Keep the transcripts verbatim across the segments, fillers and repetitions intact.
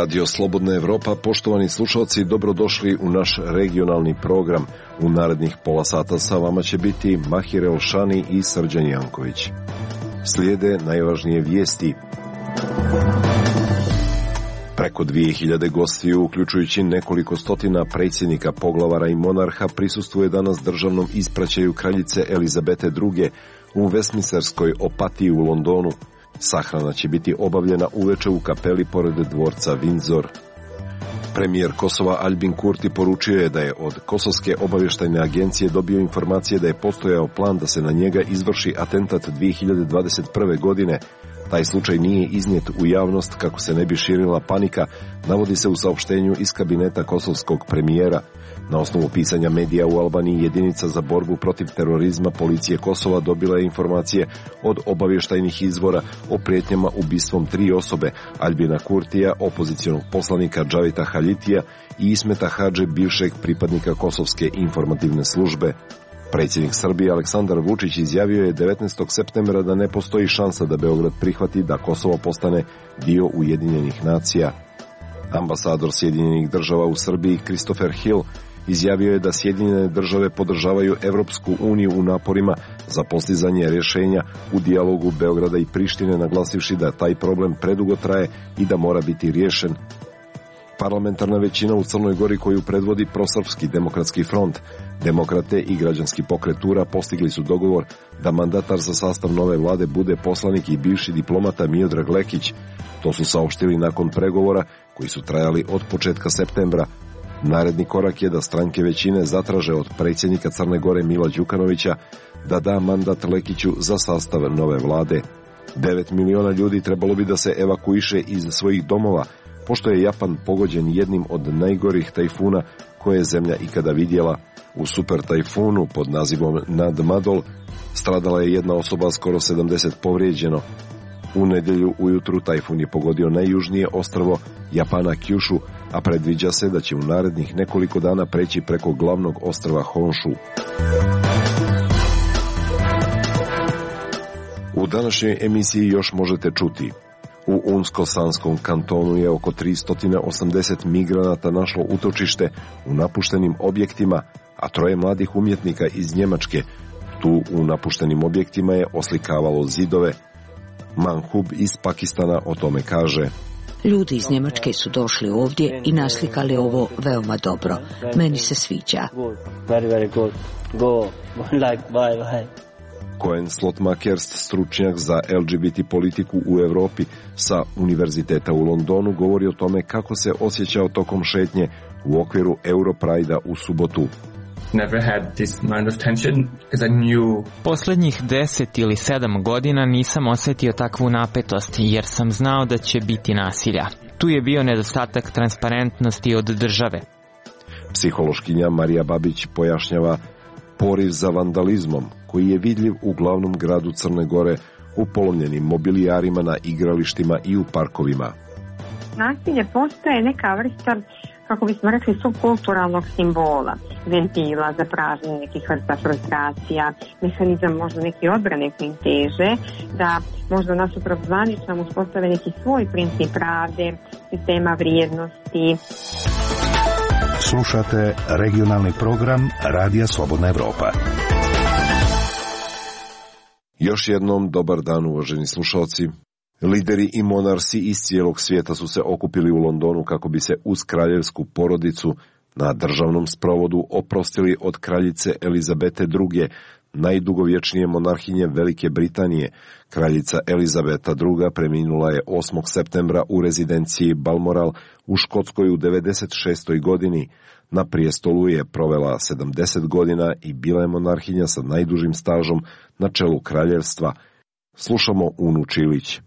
Radio Slobodna Evropa, poštovani slušalci, dobrodošli u naš regionalni program. U narednih pola sata sa vama će biti Mahir Elšani i Srđan Janković. Slijede najvažnije vijesti. Preko dvije hiljade gostiju, uključujući nekoliko stotina predsjednika, poglavara i monarha, prisustvuje danas državnom ispraćaju kraljice Elizabete druge u Westminsterskoj opatiji u Londonu. Sahrana će biti obavljena uveče u kapeli pored dvorca Windsor. Premijer Kosova Aljbin Kurti poručio je da je od Kosovske obavještajne agencije dobio informacije da je postojao plan da se na njega izvrši atentat dvije hiljade dvadeset prve. godine. Taj slučaj nije iznijet u javnost kako se ne bi širila panika, navodi se u saopštenju iz kabineta kosovskog premijera. Na osnovu pisanja medija u Albaniji, jedinica za borbu protiv terorizma policije Kosova dobila je informacije od obavještajnih izvora o prijetnjama ubistvom tri osobe, Aljbina Kurtija, opozicionog poslanika Džavita Halitija i Ismeta Hadže, bivšeg pripadnika Kosovske informativne službe. Predsjednik Srbije Aleksandar Vučić izjavio je devetnaestog septembra da ne postoji šansa da Beograd prihvati da Kosovo postane dio Ujedinjenih nacija. Ambasador Sjedinjenih država u Srbiji Christopher Hill izjavio je da Sjedinjene države podržavaju Evropsku uniju u naporima za postizanje rješenja u dijalogu Beograda i Prištine, naglasivši da taj problem predugo traje i da mora biti riješen. Parlamentarna većina u Crnoj Gori, koju predvodi Prosrpski demokratski front, Demokrate i građanski pokret Tura, postigli su dogovor da mandatar za sastav nove vlade bude poslanik i bivši diplomata Miodrag Lekić. To su saopštili nakon pregovora koji su trajali od početka septembra. Naredni korak je da stranke većine zatraže od predsjednika Crne Gore Mila Đukanovića da da mandat Lekiću za sastav nove vlade. devet miliona ljudi trebalo bi da se evakuiše iz svojih domova, pošto je Japan pogođen jednim od najgorih tajfuna koje je zemlja ikada vidjela. U super tajfunu pod nazivom Nadmadol stradala je jedna osoba, skoro sedamdeset povrijeđeno. U nedjelju ujutru tajfun je pogodio najjužnije ostrvo Japana Kyushu, a predviđa se da će u narednih nekoliko dana preći preko glavnog ostrva Honshu. U današnjoj emisiji još možete čuti: u Unsko-Sanskom kantonu je oko tristo osamdeset migranata našlo utočište u napuštenim objektima, a troje mladih umjetnika iz Njemačke tu u napuštenim objektima je oslikavalo zidove. Manhub iz Pakistana o tome kaže: ljudi iz Njemačke su došli ovdje i naslikali ovo veoma dobro. Meni se sviđa. Koen Slotmakerst, stručnjak za L G B T politiku u Europi sa Univerziteta u Londonu, govori o tome kako se osjećao tokom šetnje u okviru Europride-a u subotu. Never had this amount of tension because I knew... Posljednjih deset ili sedam godina nisam osjetio takvu napetost jer sam znao da će biti nasilja. Tu je bio nedostatak transparentnosti od države. Psihološkinja Marija Babić pojašnjava poriv za vandalizmom koji je vidljiv u glavnom gradu Crne Gore, u polomljenim mobilijarima na igralištima i u parkovima. Nasilje postaje neka vrsta, kako bismo rekli, subkulturalnog simbola, ventila za pražnje nekih vrsta frustracija, mehanizam možda neki odbrane koji im teže, da možda nasuprot zvaničnom uspostave neki svoj princip pravde, sistema vrijednosti. Slušate regionalni program Radija Slobodna Evropa. Još jednom dobar dan, uvaženi slušalci. Lideri i monarsi iz cijelog svijeta su se okupili u Londonu kako bi se uz kraljevsku porodicu na državnom sprovodu oprostili od kraljice Elizabete druge, najdugovječnije monarhinje Velike Britanije. Kraljica Elizabeta druga preminula je osmog septembra u rezidenciji Balmoral u Škotskoj u devedeset šestoj. godini. Na prijestolu je provela sedamdeset godina i bila je monarhinja sa najdužim stažom na čelu kraljevstva. Slušamo Unu Čilić.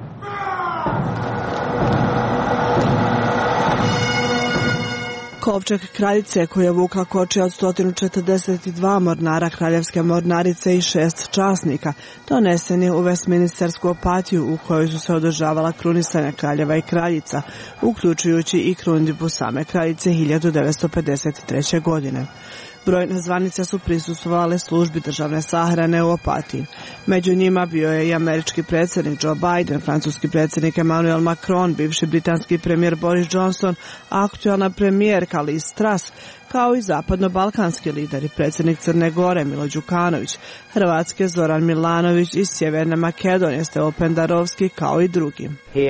Kovčeg kraljice koji je vukla kočija od sto četrdeset dva mornara kraljevske mornarice i šest časnika donesen je u Westminstersku opatiju u kojoj su se održavala krunisanja kraljeva i kraljica, uključujući i krunidbu same kraljice hiljadu devetsto pedeset treće. godine. Brojne zvanice su prisustvovale službi državne sahrane u Opatiji. Među njima bio je i američki predsjednik Joe Biden, francuski predsjednik Emmanuel Macron, bivši britanski premijer Boris Johnson, aktualna premijerka Liz Truss, kao i zapadno-balkanski lideri, predsjednik Crne Gore Milo Đukanović, Hrvatske Zoran Milanović i Sjeverne Makedonije Stevo Pendarovski, kao i drugi.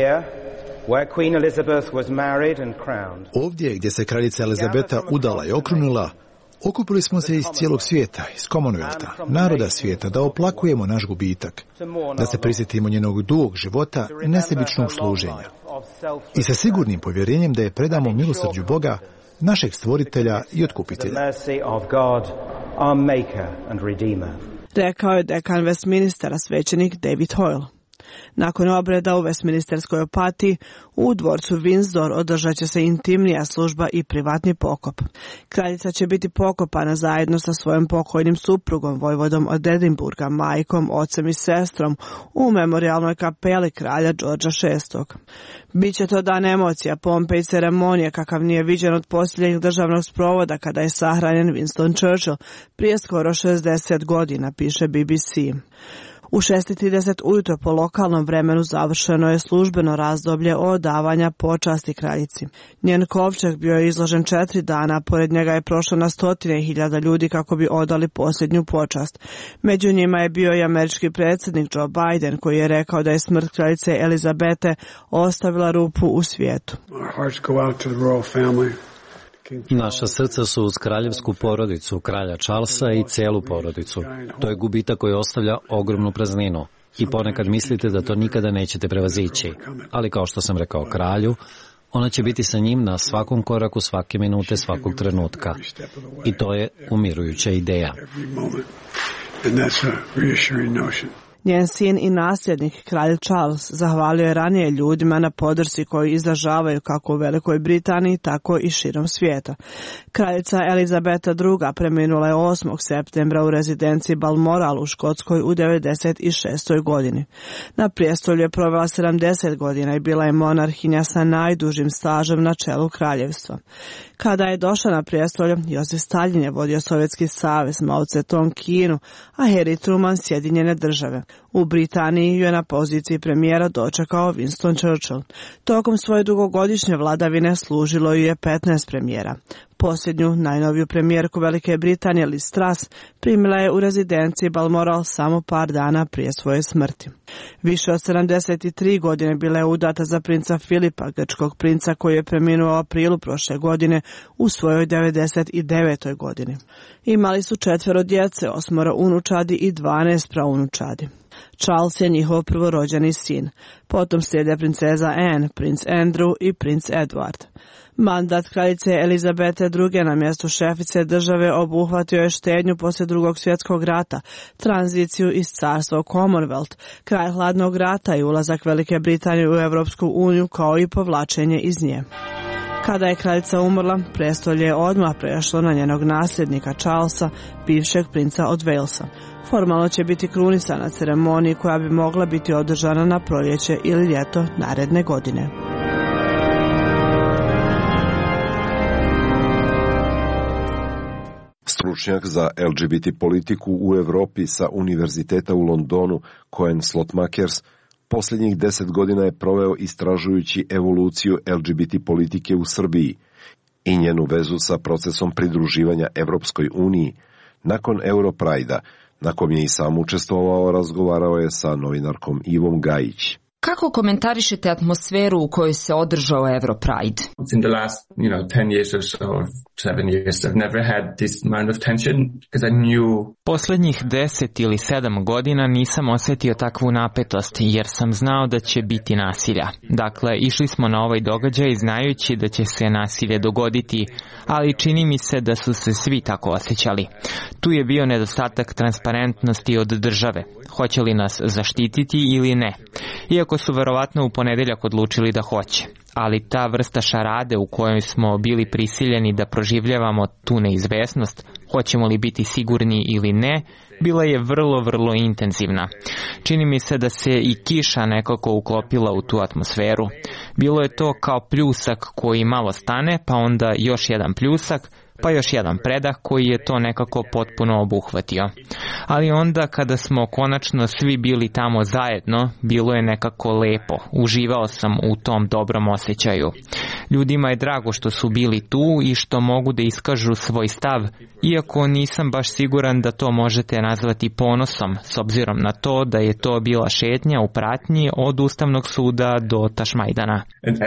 Ovdje gdje se kraljica Elizabeta udala i okrunila, okupili smo se iz cijelog svijeta, iz Commonwealtha, naroda svijeta, da oplakujemo naš gubitak, da se prisjetimo njenog dugog života i nesebičnog služenja. I sa sigurnim povjerenjem da je predamo milosrđu Boga, našeg stvoritelja i otkupitelja. Rekao je dekan Westminstera, svećenik David Hoyle. Nakon obreda u Westminsterskoj Opatiji, u dvorcu Windsor održat će se intimnija služba i privatni pokop. Kraljica će biti pokopana zajedno sa svojim pokojnim suprugom, vojvodom od Edinburga, majkom, ocem i sestrom u memorijalnoj kapeli kralja Đorđa šestog. Biće to dan emocija, pompe i ceremonije kakav nije viđen od posljednjeg državnog sprovoda kada je sahranjen Winston Churchill prije skoro šezdeset godina, piše B B C. U šest i trideset ujutro po lokalnom vremenu završeno je službeno razdoblje odavanja počasti kraljici. Njen kovčeg bio je izložen četiri dana, pored njega je prošlo na stotine hiljada ljudi kako bi odali posljednju počast. Među njima je bio i američki predsjednik Joe Biden, koji je rekao da je smrt kraljice Elizabete ostavila rupu u svijetu. Naša srca su uz kraljevsku porodicu, kralja Charlesa i cijelu porodicu. To je gubitak koji ostavlja ogromnu prazninu. I ponekad mislite da to nikada nećete prevazići. Ali kao što sam rekao kralju, ona će biti sa njim na svakom koraku, svake minute, svakog trenutka. I to je umirujuća ideja. Njen sin i nasljednik, kralj Charles, zahvalio je ranije ljudima na podršci koju izražavaju kako u Velikoj Britaniji, tako i širom svijeta. Kraljica Elizabeta druga. preminula je osmog septembra u rezidenciji Balmoral u Škotskoj u devedeset šestoj godini. Na prijestolju je provela sedamdeset godina i bila je monarhinja sa najdužim stažem na čelu kraljevstva. Kada je došla na prijestolje, Josif Stalin je vodio Sovjetski savez, Mao Tse-tung Kinu, a Harry Truman Sjedinjene države. U Britaniji ju je na poziciji premijera dočekao Winston Churchill. Tokom svoje dugogodišnje vladavine služilo ju je petnaest premijera. Posljednju, najnoviju premijerku Velike Britanije, Liz Truss, primila je u rezidenciji Balmoral samo par dana prije svoje smrti. Više od sedamdeset tri godine bila je udata za princa Filipa, grčkog princa koji je preminuo u aprilu prošle godine u svojoj devedeset devetoj godini. Imali su četvero djece, osmoro unučadi i dvanaest praunučadi. Charles je njihov prvorođeni sin. Potom slijede princeza Anne, princ Andrew i princ Edward. Mandat kraljice Elizabete druge. na mjestu šefice države obuhvatio je štednju poslije drugog svjetskog rata, tranziciju iz carstva u Commonwealth, kraj hladnog rata i ulazak Velike Britanije u Europsku uniju kao i povlačenje iz nje. Kada je kraljica umrla, prestolje je odmah prešlo na njenog nasljednika Charlesa, bivšeg princa od Walesa. Formalno će biti krunisa na ceremoniji koja bi mogla biti održana na proljeće ili ljeto naredne godine. Stručnjak za L G B T politiku u Europi sa Univerziteta u Londonu, Cohen Slotmakers, posljednjih deset godina je proveo istražujući evoluciju L G B T politike u Srbiji i njenu vezu sa procesom pridruživanja Evropskoj uniji. Nakon Europrajda, na kom je i sam učestvovao, razgovarao je sa novinarkom Ivom Gajić. Kako komentarišete atmosferu u kojoj se održao Europride? In the last, you know, ten years or so, seven years, I've never had this amount of tension because I knew. Posljednjih deset ili sedam godina nisam osjetio takvu napetost jer sam znao da će biti nasilja. Dakle, išli smo na ovaj događaj znajući da će se nasilje dogoditi, ali čini mi se da su se svi tako osjećali. Tu je bio nedostatak transparentnosti od države. Hoće li nas zaštititi ili ne? Iako su verovatno u ponedjeljak odlučili da hoće. Ali ta vrsta šarade u kojoj smo bili prisiljeni da proživljavamo tu neizvesnost, hoćemo li biti sigurni ili ne, bila je vrlo, vrlo intenzivna. Čini mi se da se i kiša nekako uklopila u tu atmosferu. Bilo je to kao pljusak koji malo stane, pa onda još jedan pljusak, pa još jedan predah koji je to nekako potpuno obuhvatio. Ali onda kada smo konačno svi bili tamo zajedno, bilo je nekako lepo. Uživao sam u tom dobrom osjećaju. Ljudima je drago što su bili tu i što mogu da iskažu svoj stav, iako nisam baš siguran da to možete nazvati ponosom, s obzirom na to da je to bila šetnja u pratnji od Ustavnog suda do Tašmajdana.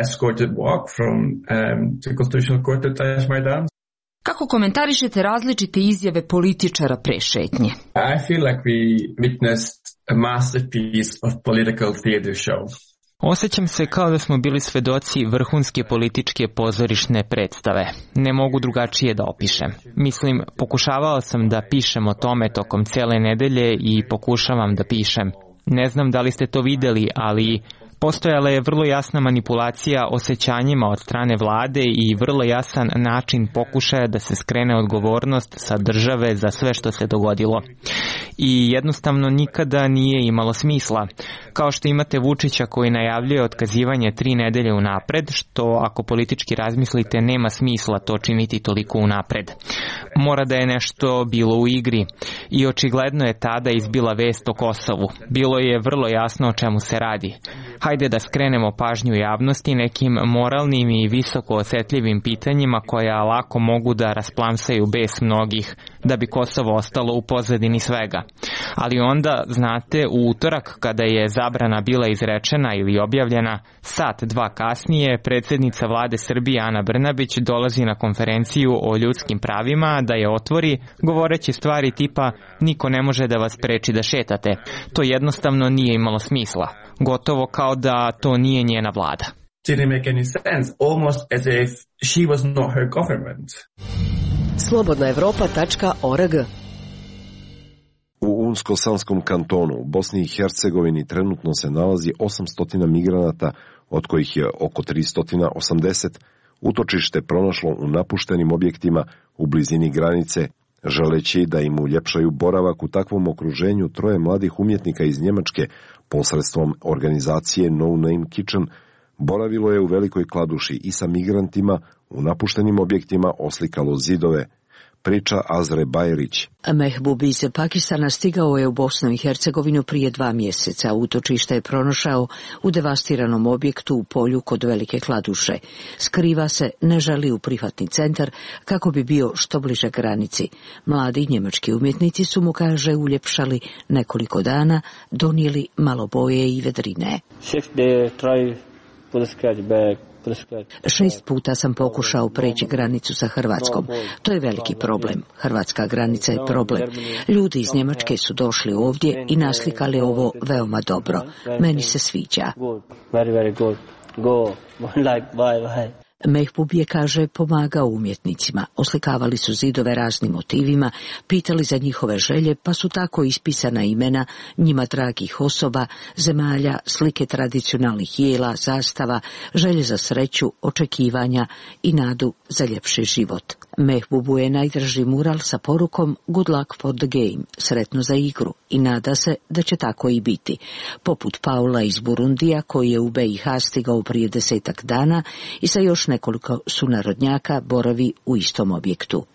Kako komentarišete različite izjave političara pre šetnje? I feel like we witnessed a masterpiece of political theater show. Osjećam se kao da smo bili svedoci vrhunske političke pozorišne predstave. Ne mogu drugačije da opišem. Mislim, pokušavao sam da pišem o tome tokom cele nedelje i pokušavam da pišem. Ne znam da li ste to videli, ali postojala je vrlo jasna manipulacija osjećanjima od strane vlade i vrlo jasan način pokušaja da se skrene odgovornost sa države za sve što se dogodilo. I jednostavno nikada nije imalo smisla. Kao što imate Vučića koji najavljuje otkazivanje tri nedelje unapred, što ako politički razmislite nema smisla to činiti toliko unapred. Mora da je nešto bilo u igri. I očigledno je tada izbila vest o Kosovu. Bilo je vrlo jasno o čemu se radi. Hajde da skrenemo pažnju javnosti nekim moralnim i visoko osetljivim pitanjima koja lako mogu da rasplamsaju bes mnogih, da bi Kosovo ostalo u pozadini svega. Ali onda, znate, u utorak kada je zabrana bila izrečena ili objavljena, sat, dva kasnije, predsjednica vlade Srbije Ana Brnabić dolazi na konferenciju o ljudskim pravima da je otvori, govoreći stvari tipa niko ne može da vas preči da šetate. To jednostavno nije imalo smisla. Gotovo kao da to nije njena vlada. Didn't make any sense, almost as if she was not her government. slobodna evropa tačka org. U Unsko-Sanskom kantonu u Bosni i Hercegovini trenutno se nalazi osamsto migranata, od kojih je oko tristo osamdeset utočište pronašlo u napuštenim objektima u blizini granice. Želeći da im uljepšaju boravak u takvom okruženju, troje mladih umjetnika iz Njemačke posredstvom organizacije No Name Kitchen boravilo je u Velikoj Kladuši i sa migrantima u napuštenim objektima oslikalo zidove. Priča Azre Bajrić. Mehbub iz Pakistana stigao je u Bosnu i Hercegovinu prije dva mjeseca. Utočište je pronašao u devastiranom objektu u polju kod Velike Kladuše. Skriva se, ne želi u prihvatni centar kako bi bio što bliže granici. Mladi njemački umjetnici su mu, kaže, uljepšali nekoliko dana, donijeli malo boje i vedrine. Šest puta sam pokušao preći granicu sa Hrvatskom. To je veliki problem. Hrvatska granica je problem. Ljudi iz Njemačke su došli ovdje i naslikali ovo veoma dobro. Meni se sviđa. Mehbub je, kaže, pomagao umjetnicima. Oslikavali su zidove raznim motivima, pitali za njihove želje, pa su tako ispisana imena njima dragih osoba, zemalja, slike tradicionalnih jela, zastava, želje za sreću, očekivanja i nadu za ljepši život. Mehbubu je najdraži mural sa porukom Good luck for the game, sretno za igru, i nada se da će tako i biti. Poput Paula iz Burundija, koji je u B i H stigao prije desetak dana i sa još nekoliko sunarodnjaka boravi u istom objektu.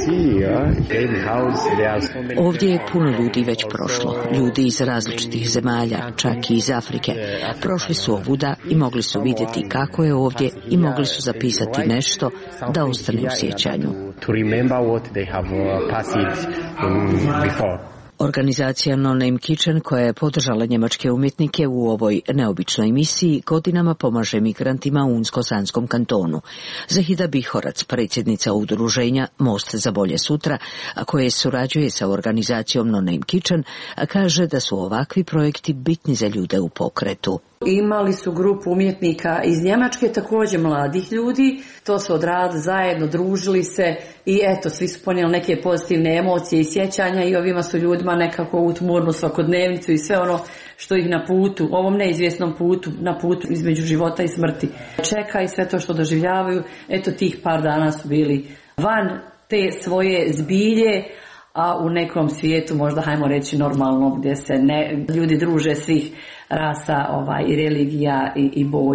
Ovdje je puno ljudi već prošlo, ljudi iz različitih zemalja, čak i iz Afrike. Prošli su ovuda i mogli su vidjeti kako je ovdje i mogli su zapisati nešto da ostane u sjećanju. Organizacija No Name Kitchen, koja je podržala njemačke umjetnike u ovoj neobičnoj misiji, godinama pomaže migrantima u Unsko-Sanskom kantonu. Zahida Bihorac, predsjednica udruženja Most za bolje sutra, a koje surađuje sa organizacijom No Name Kitchen, kaže da su ovakvi projekti bitni za ljude u pokretu. Imali su grupu umjetnika iz Njemačke, također mladih ljudi, to su odradili zajedno, družili se i eto, svi su ponijeli neke pozitivne emocije i sjećanja i ovima su ljudima nekako utmurnu svakodnevnicu i sve ono što ih na putu, ovom neizvjesnom putu, na putu između života i smrti čeka i sve to što doživljavaju. Eto, tih par dana su bili van te svoje zbilje, a u nekom svijetu, možda hajmo reći normalno, gdje se ne, ljudi druže svih rasa ovaj, i religija i, i boja.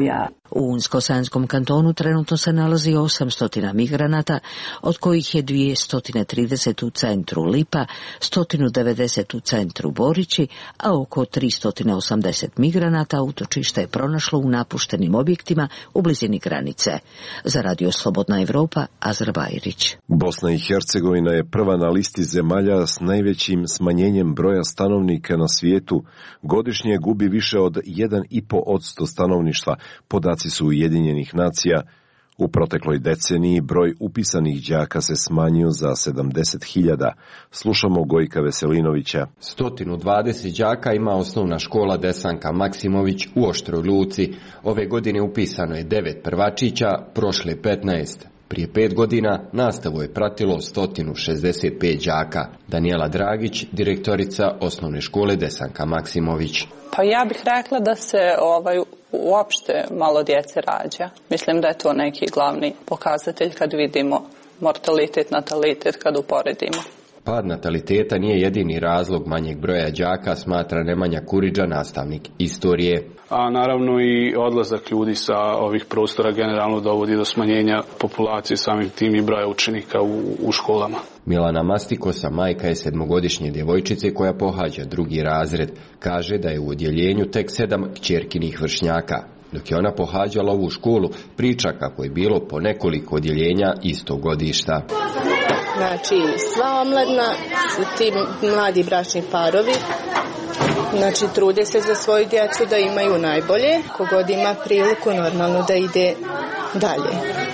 U Unsko-Sanskom kantonu trenutno se nalazi osamsto migranata, od kojih je dvjesto trideset u centru Lipa, sto devedeset u centru Borići, a oko tristo osamdeset migranata utočište je pronašlo u napuštenim objektima u blizini granice. Za Radio Slobodna Evropa, Azra Bajrić. Bosna i Hercegovina je prva na listi zemalja s najvećim smanjenjem broja stanovnika na svijetu. Godišnje gubi više od jedan i po posto stanovništva, podaci su Ujedinjenih nacija. U protekloj deceniji broj upisanih đaka se smanjio za sedamdeset hiljada. Slušamo Gojka Veselinovića. sto dvadeset đaka ima osnovna škola Desanka Maksimović u Oštroj Luci. Ove godine upisano je devet prvačića, prošle petnaest. Prije pet godina nastavu je pratilo sto šezdeset pet đaka. Danijela Dragić, direktorica osnovne škole Desanka Maksimović. Pa ja bih rekla da se ovaj, uopšte malo djece rađa. Mislim da je to neki glavni pokazatelj kad vidimo mortalitet, natalitet, kad uporedimo. Pad nataliteta nije jedini razlog manjeg broja đaka, smatra Nemanja Kuriđa, nastavnik istorije. A naravno i odlazak ljudi sa ovih prostora generalno dovodi do smanjenja populacije, samim tim i broja učenika u, u školama. Milana Mastikosa, majka je sedmogodišnje djevojčice koja pohađa drugi razred. Kaže da je u odjeljenju tek sedam kćerkinih vršnjaka. Dok je ona pohađala ovu školu, priča kako je bilo po nekoliko odjeljenja istog godišta. Znači, sva omladna su ti mladi bračni parovi. Znači, trude se za svoju djecu da imaju najbolje. Kogod ima priliku, normalno da ide dalje.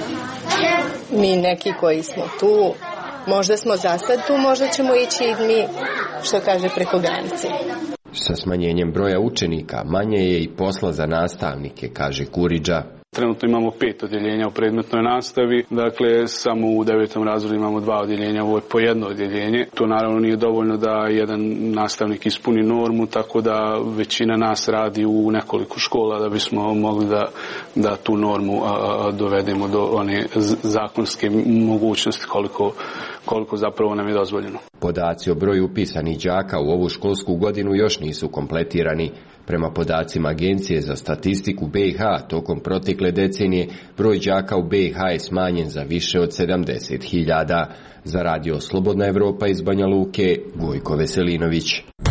Mi neki koji smo tu, možda smo za sad tu, možda ćemo ići i mi, što kaže, preko granice. Sa smanjenjem broja učenika manje je i posla za nastavnike, kaže Kuriđa. Trenutno imamo pet odjeljenja u predmetnoj nastavi, dakle samo u devetom razredu imamo dva odjeljenja, ovo je po jedno odjeljenje. To naravno nije dovoljno da jedan nastavnik ispuni normu, tako da većina nas radi u nekoliko škola da bismo mogli da, da tu normu a, dovedemo do one zakonske mogućnosti koliko, koliko zapravo nam je dozvoljeno. Podaci o broju upisanih đaka u ovu školsku godinu još nisu kompletirani. Prema podacima Agencije za statistiku B i H, tokom protekle decenije, broj đaka u B i H je smanjen za više od sedamdeset hiljada. Za Radio Slobodna Evropa iz Banja Luke, Gojko Veselinović.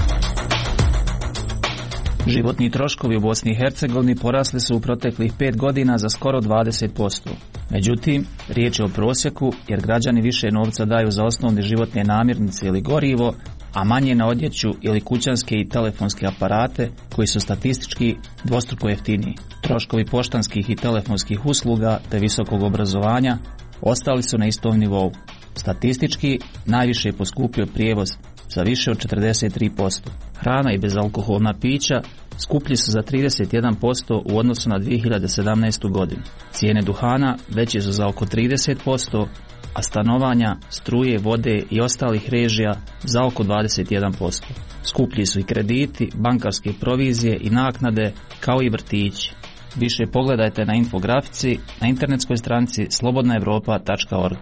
Životni troškovi u Bosni i Hercegovini porasli su u proteklih pet godina za skoro dvadeset posto. Međutim, riječ je o prosjeku jer građani više novca daju za osnovne životne namirnice ili gorivo, a manje na odjeću ili kućanske i telefonske aparate koji su statistički dvostruko jeftiniji. Troškovi poštanskih i telefonskih usluga te visokog obrazovanja ostali su na istom nivou. Statistički najviše je poskupio prijevoz za više od četrdeset tri posto. Hrana i bezalkoholna pića skuplji su za trideset jedan posto u odnosu na dvije hiljade sedamnaestu. godinu. Cijene duhana veće su za oko trideset posto, a stanovanja, struje, vode i ostalih režija za oko dvadeset jedan posto. Skuplji su i krediti, bankarske provizije i naknade, kao i vrtići. Više pogledajte na infografici na internetskoj stranici slobodna evropa tačka org.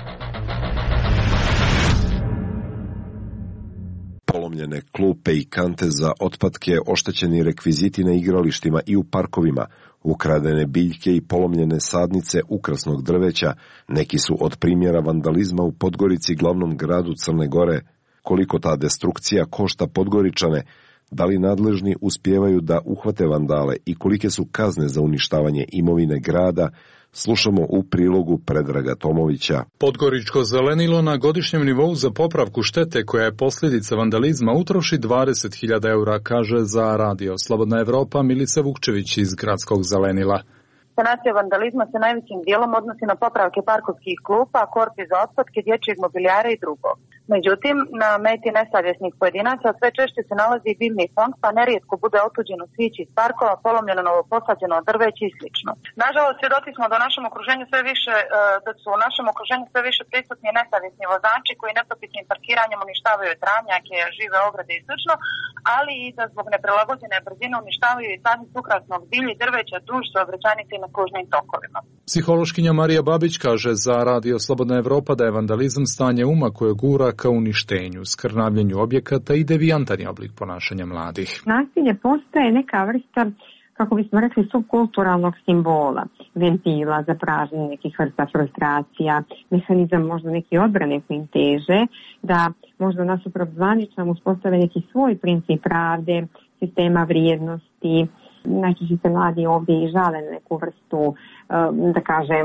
Polomljene klupe i kante za otpadke, oštećeni rekviziti na igralištima i u parkovima, ukradene biljke i polomljene sadnice ukrasnog drveća, neki su od primjera vandalizma u Podgorici, glavnom gradu Crne Gore. Koliko ta destrukcija košta Podgoričane, da li nadležni uspijevaju da uhvate vandale i kolike su kazne za uništavanje imovine grada, slušamo u prilogu Predraga Tomovića. Podgoričko zelenilo na godišnjem nivou za popravku štete koja je posljedica vandalizma utroši dvadeset hiljada eura, kaže za Radio Slobodna Evropa Milica Vukčević iz gradskog zelenila. Sanacija vandalizma se najvećim dijelom odnosi na popravke parkovskih klupa, korpi za otpadke, dječjeg mobilijara i drugo. Međutim, na meti nesavjesnih pojedinaca sve češće se nalazi i biljni fond, pa nerijetko bude otuđeno svijeće iz parkova, polomljeno novoposađeno drveće i slično. Nažalost, svjedoci smo da u našem okruženju sve više, da su u našem okruženju sve više prisutni nesavjesni vozači koji nepropisnim parkiranjem uništavaju travnjake, žive ograde i slično, ali i da zbog neprilagođene brzine uništavaju i sadnicu ukrasnog bilja i drveća duž saobraćajnice na kružnim tokovima. Psihološkinja Marija Babić kaže za Radio Slobodna Evropa da je vandalizam stanje uma koje gura ka uništenju, skrnavljenju objekata i devijantan oblik ponašanja mladih. Nasilje postaje neka vrsta, kako bismo rekli, subkulturalnog simbola, ventila za pražnjenje nekih vrsta frustracija, mehanizam možda neki odbrane koji im teže, da možda nasuprot zvaničnom uspostave neki svoj princip pravde, sistema vrijednosti. Najčešće se mladi ovdje i žale na neku vrstu, da kažem,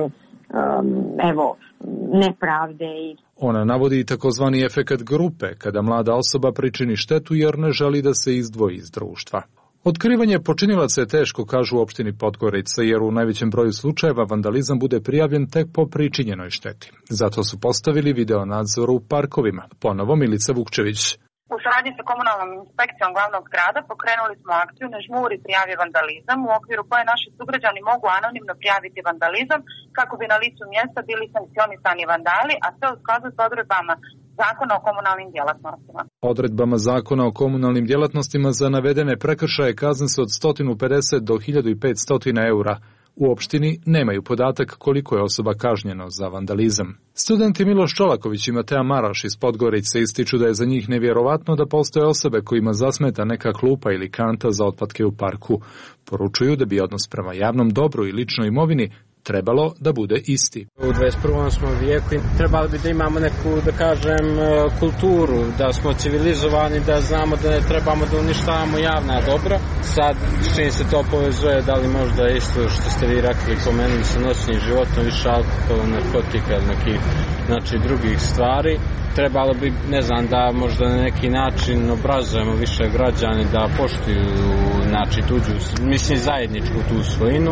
evo, nepravde. I Ona navodi i takozvani efekat grupe, kada mlada osoba pričini štetu jer ne želi da se izdvoji iz društva. Otkrivanje počinilaca je teško, kažu u opštini Podgorica, jer u najvećem broju slučajeva vandalizam bude prijavljen tek po pričinjenoj šteti. Zato su postavili video nadzor u parkovima. Ponovo Milica Vukčević. U saradnji sa komunalnom inspekcijom glavnog grada pokrenuli smo akciju Ne žmuri prijavi vandalizam, u okviru koje naši sugrađani mogu anonimno prijaviti vandalizam kako bi na licu mjesta bili sankcionisani vandali, a sve u skladu s odredbama Zakona o komunalnim djelatnostima. Odredbama Zakona o komunalnim djelatnostima za navedene prekršaje kazne se od sto pedeset do hiljadu petsto eura. U opštini nemaju podatak koliko je osoba kažnjeno za vandalizam. Studenti Miloš Čolaković i Mateja Maraš iz Podgorice ističu da je za njih nevjerovatno da postoje osobe kojima zasmeta neka klupa ili kanta za otpadke u parku. Poručuju da bi odnos prema javnom dobru i ličnoj imovini trebalo da bude isti. U dvadeset prvom smo vijeku i trebalo bi da imamo neku, da kažem, kulturu, da smo civilizovani, da znamo da ne trebamo da uništavamo javna dobra. Sad, s čim se to povezuje, da li možda isto što ste vi rekli, pomenuli sa noćnim životom, više alkohola, narkotika ili nekih, znači, drugih stvari. Trebalo bi, ne znam, da možda na neki način obrazujemo više građani da poštuju, znači, tuđu, mislim, zajedničku tu svojinu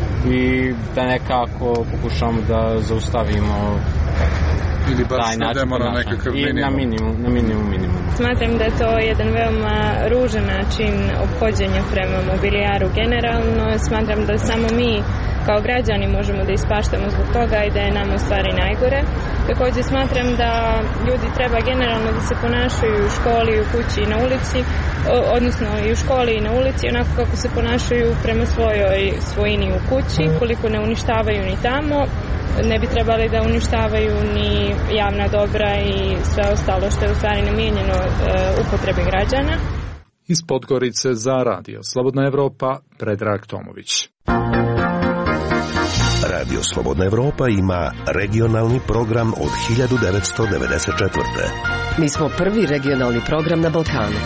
i da nekako pokušamo da zaustavimo ili bar taj način na nekakav minimum. I na minimum, na minimum, minimum. Smatram da je to jedan veoma ružan način ophođenja prema mobilijaru generalno. Smatram da samo mi kao građani možemo da ispaštamo zbog toga i da je nam u stvari najgore. Također smatram da ljudi treba generalno da se ponašaju u školi, u kući i na ulici, odnosno i u školi i na ulici, onako kako se ponašaju prema svojoj svojini u kući, koliko ne uništavaju ni tamo, ne bi trebali da uništavaju ni javna dobra i sve ostalo što je u stvari namijenjeno e, upotrebi građana. Iz Podgorice za radio Slobodna Evropa, Predrag Tomović. Radio Slobodna Evropa ima regionalni program od hiljadu devetsto devedeset četvrte. Mi smo prvi regionalni program na Balkanu.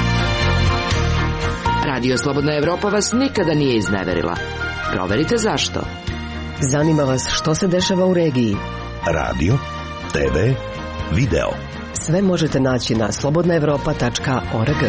Radio Slobodna Evropa vas nikada nije izneverila. Proverite zašto. Zanima vas što se dešava u regiji. Radio, te ve, video. Sve možete naći na slobodna evropa tačka org.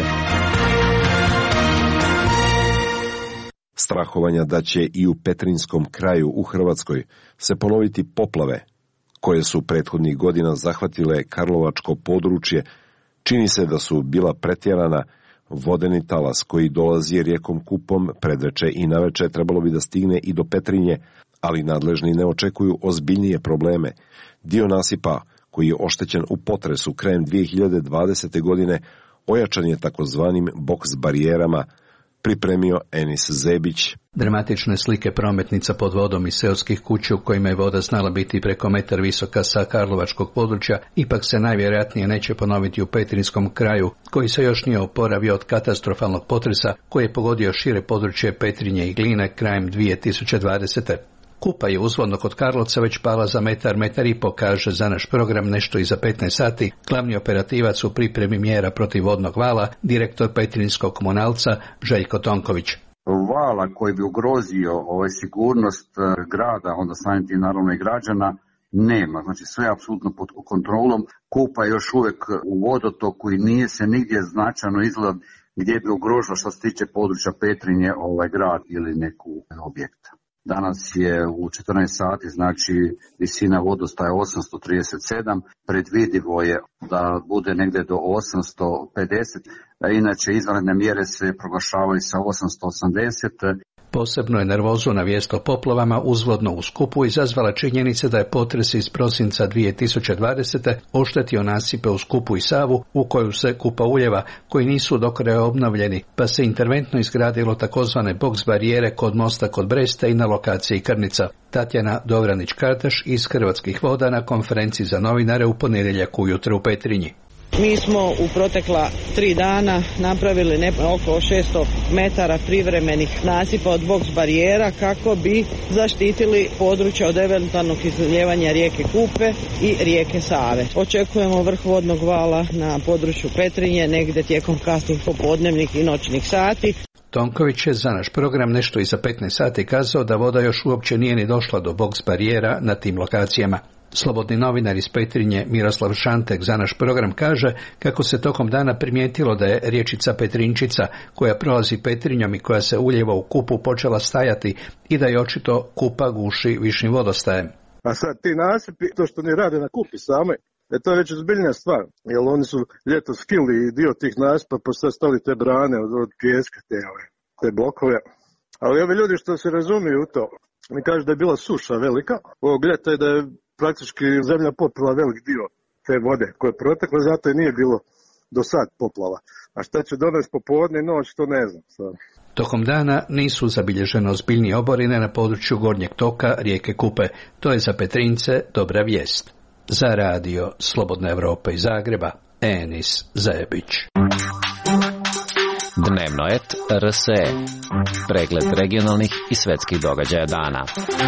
Strahovanja da će i u Petrinskom kraju u Hrvatskoj se ponoviti poplave, koje su prethodnih godina zahvatile Karlovačko područje, čini se da su bila pretjerana. Vodeni talas koji dolazi rijekom Kupom predveče i naveče trebalo bi da stigne i do Petrinje, ali nadležni ne očekuju ozbiljnije probleme. Dio nasipa koji je oštećen u potresu krajem dvije hiljade dvadesete. godine ojačan je takozvanim boks barijerama, pripremio Enis Zebić. Dramatične slike prometnica pod vodom i seoskih kuća u kojima je voda znala biti preko metar visoka sa karlovačkog područja, ipak se najvjerojatnije neće ponoviti u Petrinskom kraju, koji se još nije oporavio od katastrofalnog potresa koji je pogodio šire područje Petrinje i Gline krajem dvije tisuće dvadesete. Kupa je uzvodno kod Karlovca već pala za metar, metar i po, kaže za naš program nešto iza petnaest sati, glavni operativac u pripremi mjera protiv vodnog vala, direktor Petrinskog komunalca Željko Tonković. Vala koji bi ugrozio ovaj sigurnost grada, onda samim tim naravno i građana, nema. Znači sve je apsolutno pod kontrolom. Kupa je još uvijek u vodotoku i nije se nigdje značajno izgled gdje bi ugrožila što se tiče područja Petrinje ovaj grad ili neku objekta. Danas je u četrnaest sati, znači visina vodostaja osamsto trideset sedam, predvidivo je da bude negdje do osamsto pedeset, inače izvanredne mjere se proglašavaju sa osamsto osamdeset. Posebno je nervozu na vijest o poplavama uzvodno u Skupu izazvala činjenica da je potres iz prosinca dvije tisuće dvadesete. oštetio nasipe u Skupu i Savu u koju se Kupa uljeva, koji nisu do kraja obnovljeni, pa se interventno izgradilo takozvane boks barijere kod mosta kod Bresta i na lokaciji Krnica. Tatjana Dobranić-Kartaš iz Hrvatskih voda na konferenciji za novinare u ponedjeljak ujutro u Petrinji. Mi smo u protekla tri dana napravili ne, oko šesto metara privremenih nasipa od boks barijera kako bi zaštitili područje od eventualnog izlijevanja rijeke Kupe i rijeke Save. Očekujemo vrh vodnog vala na području Petrinje negdje tijekom kasnih popodnevnih i noćnih sati. Tonković je za naš program nešto iza petnaest sati kazao da voda još uopće nije ni došla do boks barijera na tim lokacijama. Slobodni novinar iz Petrinje Miroslav Šantek za naš program kaže kako se tokom dana primijetilo da je riječica Petrinčica koja prolazi Petrinjom i koja se ulijeva u Kupu počela stajati i da je očito Kupa guši višim vodostajem. A sad ti nasipi, to što ne rade na Kupi same, E to je već ozbiljna stvar, jer oni su ljeto skili dio tih nasipa pa sad stali te brane od, od pijeska, te, te blokove. Ali ovi ljudi što se razumiju u to, mi kažu da je bila suša velika, ovog ljeta je da je praktički zemlja popila velik dio te vode koje je protekla, zato je nije bilo do sad poplava. A šta će donesti popodne i noć, to ne znam. Sad. Tokom dana nisu zabilježene ozbiljnije oborine na području gornjeg toka rijeke Kupe. To je za Petrinjce dobra vijest. Za radio Slobodna Evropa iz Zagreba, Enis Zajebić. Dnevno et R S E. Pregled regionalnih i svetskih događaja dana.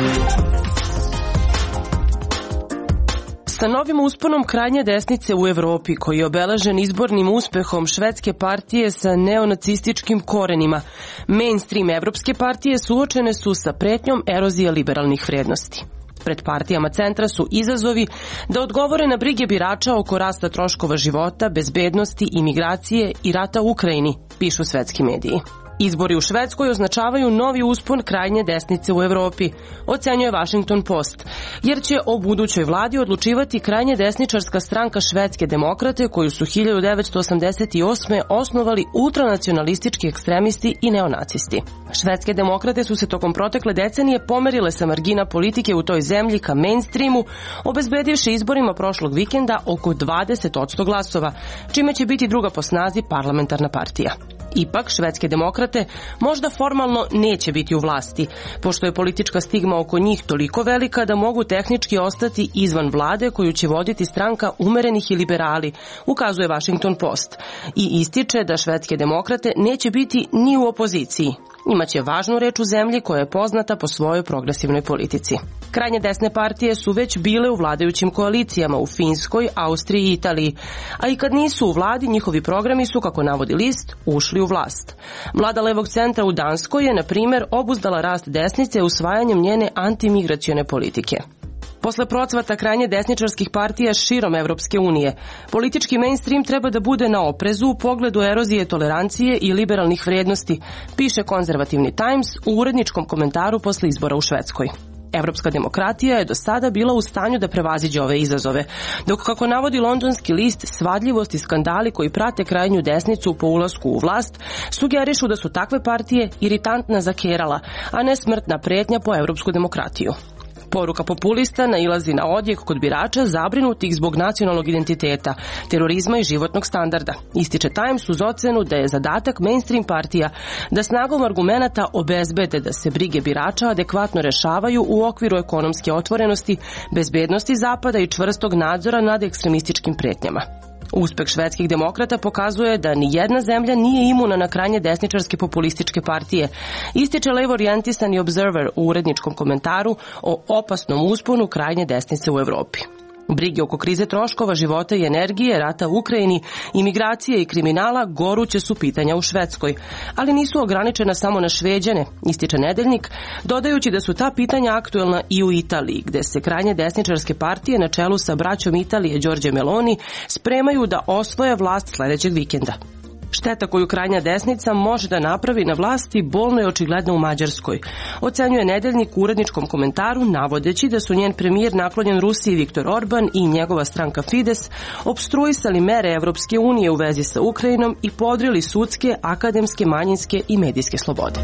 Sa novim usponom krajnje desnice u Evropi, koji je obeležen izbornim uspehom švedske partije sa neonacističkim korenima, mainstream evropske partije suočene su sa pretnjom erozije liberalnih vrijednosti. Pred partijama centra su izazovi da odgovore na brige birača oko rasta troškova života, bezbednosti, imigracije i rata u Ukrajini, pišu svetski mediji. Izbori u Švedskoj označavaju novi uspon krajnje desnice u Evropi, ocenjuje Washington Post, jer će o budućoj vladi odlučivati krajnje desničarska stranka Švedske demokrate koju su hiljadu devetsto osamdeset osme osnovali ultranacionalistički ekstremisti i neonacisti. Švedske demokrate su se tokom protekle decenije pomerile sa margina politike u toj zemlji ka mainstreamu, obezbedivši izborima prošlog vikenda oko dvadeset posto glasova, čime će biti druga po snazi parlamentarna partija. Ipak, švedske demokrate možda formalno neće biti u vlasti, pošto je politička stigma oko njih toliko velika da mogu tehnički ostati izvan vlade koju će voditi stranka umerenih i liberali, ukazuje Washington Post, i ističe da švedske demokrate neće biti ni u opoziciji. Imaće važnu reč u zemlji koja je poznata po svojoj progresivnoj politici. Krajnje desne partije su već bile u vladajućim koalicijama u Finskoj, Austriji i Italiji, a i kad nisu u vladi, njihovi programi su, kako navodi list, ušli u vlast. Vlada levog centra u Danskoj je, na primjer, obuzdala rast desnice usvajanjem njene antimigracione politike. Posle procvata krajnje desničarskih partija širom Evropske unije, politički mainstream treba da bude na oprezu u pogledu erozije tolerancije i liberalnih vrijednosti, piše konzervativni Times u uredničkom komentaru posle izbora u Švedskoj. Evropska demokratija je do sada bila u stanju da prevaziđe ove izazove, dok, kako navodi londonski list, svadljivost i skandali koji prate krajnju desnicu po ulasku u vlast sugerišu da su takve partije iritantna zakerala, a ne smrtna pretnja po evropsku demokratiju. Poruka populista nailazi na odjek kod birača zabrinutih zbog nacionalnog identiteta, terorizma i životnog standarda. Ističe Times uz ocenu da je zadatak mainstream partija da snagom argumenata obezbede da se brige birača adekvatno rešavaju u okviru ekonomske otvorenosti, bezbednosti Zapada i čvrstog nadzora nad ekstremističkim pretnjama. Uspeh švedskih demokrata pokazuje da ni jedna zemlja nije imuna na krajnje desničarske populističke partije, ističe levo-orijentisani Observer u uredničkom komentaru o opasnom usponu krajnje desnice u Evropi. Brige oko krize troškova života i energije, rata u Ukrajini, imigracije i kriminala goruće su pitanja u Švedskoj, ali nisu ograničena samo na Šveđane, ističe Nedeljnik, dodajući da su ta pitanja aktuelna i u Italiji, gde se krajnje desničarske partije na čelu sa braćom Italije Đorđe Meloni spremaju da osvoje vlast sledećeg vikenda. Šteta koju krajnja desnica može da napravi na vlasti bolno je očigledna u Mađarskoj, ocenjuje Nedeljnik u uredničkom komentaru, navodeći da su njen premijer naklonjen Rusiji Viktor Orban i njegova stranka Fides opstruisali mere Evropske unije u vezi sa Ukrajinom i podrili sudske, akademske, manjinske i medijske slobode.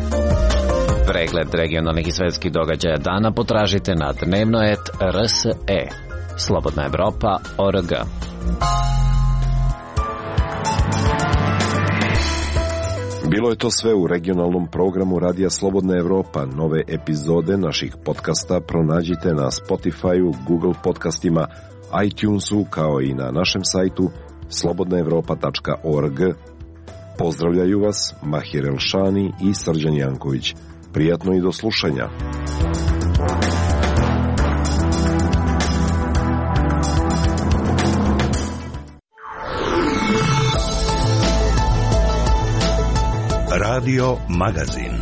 Pregled regionalnih i svetskih događaja dana potražite na dnevno et R S E. Slobodna Evropa O R G. Bilo je to sve u regionalnom programu Radija Slobodna Evropa. Nove epizode naših podcasta pronađite na Spotify-u, Google podcastima, iTunesu, kao i na našem sajtu slobodna evropa tačka org. Pozdravljaju vas Mahir Elšani i Srđan Janković. Prijatno i do slušanja. Radio Magazin.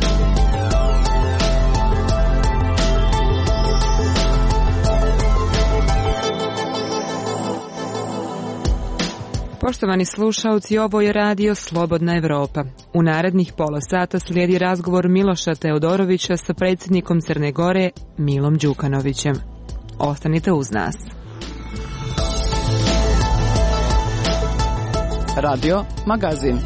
Poštovani slušaoci, ovo je radio Slobodna Evropa. U narednih pola sata slijedi razgovor Miloša Teodorovića sa predsjednikom Crne Gore Milom Đukanovićem. Ostanite uz nas. Radio Magazin.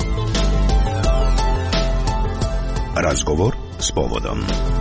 Razgovor s povodom.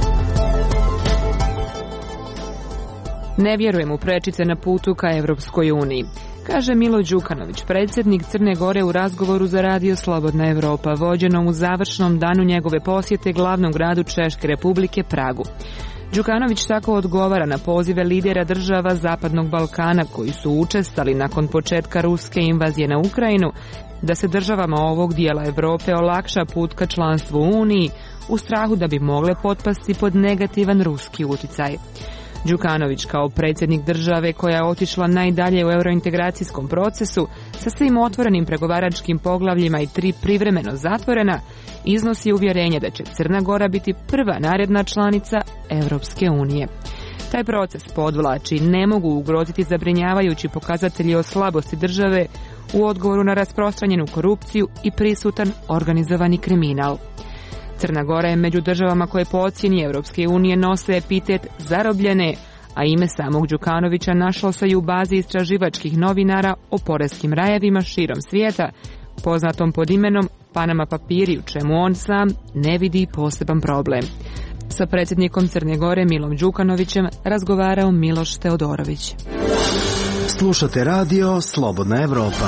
Ne vjerujem u prečice na putu ka Evropskoj uniji, kaže Milo Đukanović, predsjednik Crne Gore u razgovoru za radio Slobodna Evropa, vođenom u završnom danu njegove posjete glavnom gradu Češke Republike Pragu. Đukanović tako odgovara na pozive lidera država Zapadnog Balkana koji su učestali nakon početka ruske invazije na Ukrajinu da se državama ovog dijela Evrope olakša put ka članstvu u Uniji u strahu da bi mogle potpasti pod negativan ruski uticaj. Đukanović kao predsjednik države koja je otišla najdalje u eurointegracijskom procesu sa svim otvorenim pregovaračkim poglavljima i tri privremeno zatvorena, iznosi uvjerenje da će Crna Gora biti prva naredna članica Europske unije. Taj proces, podvlači, ne mogu ugroziti zabrinjavajući pokazatelji o slabosti države u odgovoru na rasprostranjenu korupciju i prisutan organizovani kriminal. Crna Gora je među državama koje po ocjeni Europske unije nose epitet zarobljene, a ime samog Đukanovića našlo se i u bazi istraživačkih novinara o poreskim rajevima širom svijeta, poznatom pod imenom Panama papiri, u čemu on sam ne vidi poseban problem. Sa predsjednikom Crne Gore Milom Đukanovićem razgovarao Miloš Teodorović. Slušate radio Slobodna Evropa.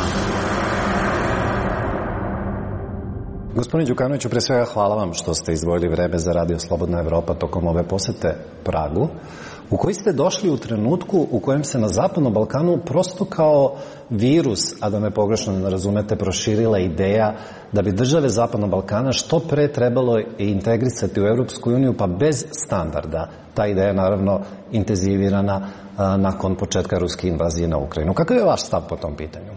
Gospodine Đukanoviću, pre svega hvala vam što ste izdvojili vreme za radio Slobodna Evropa tokom ove posete Pragu, u koji ste došli u trenutku u kojem se na Zapadnom Balkanu prosto kao virus, a da me pogrešno ne razumete, proširila ideja da bi države Zapadnog Balkana što pre trebalo integrisati u Europsku uniju, pa bez standarda. Ta ideja je naravno intenzivirana a, nakon početka ruske invazije na Ukrajinu. Kakav je vaš stav po tom pitanju?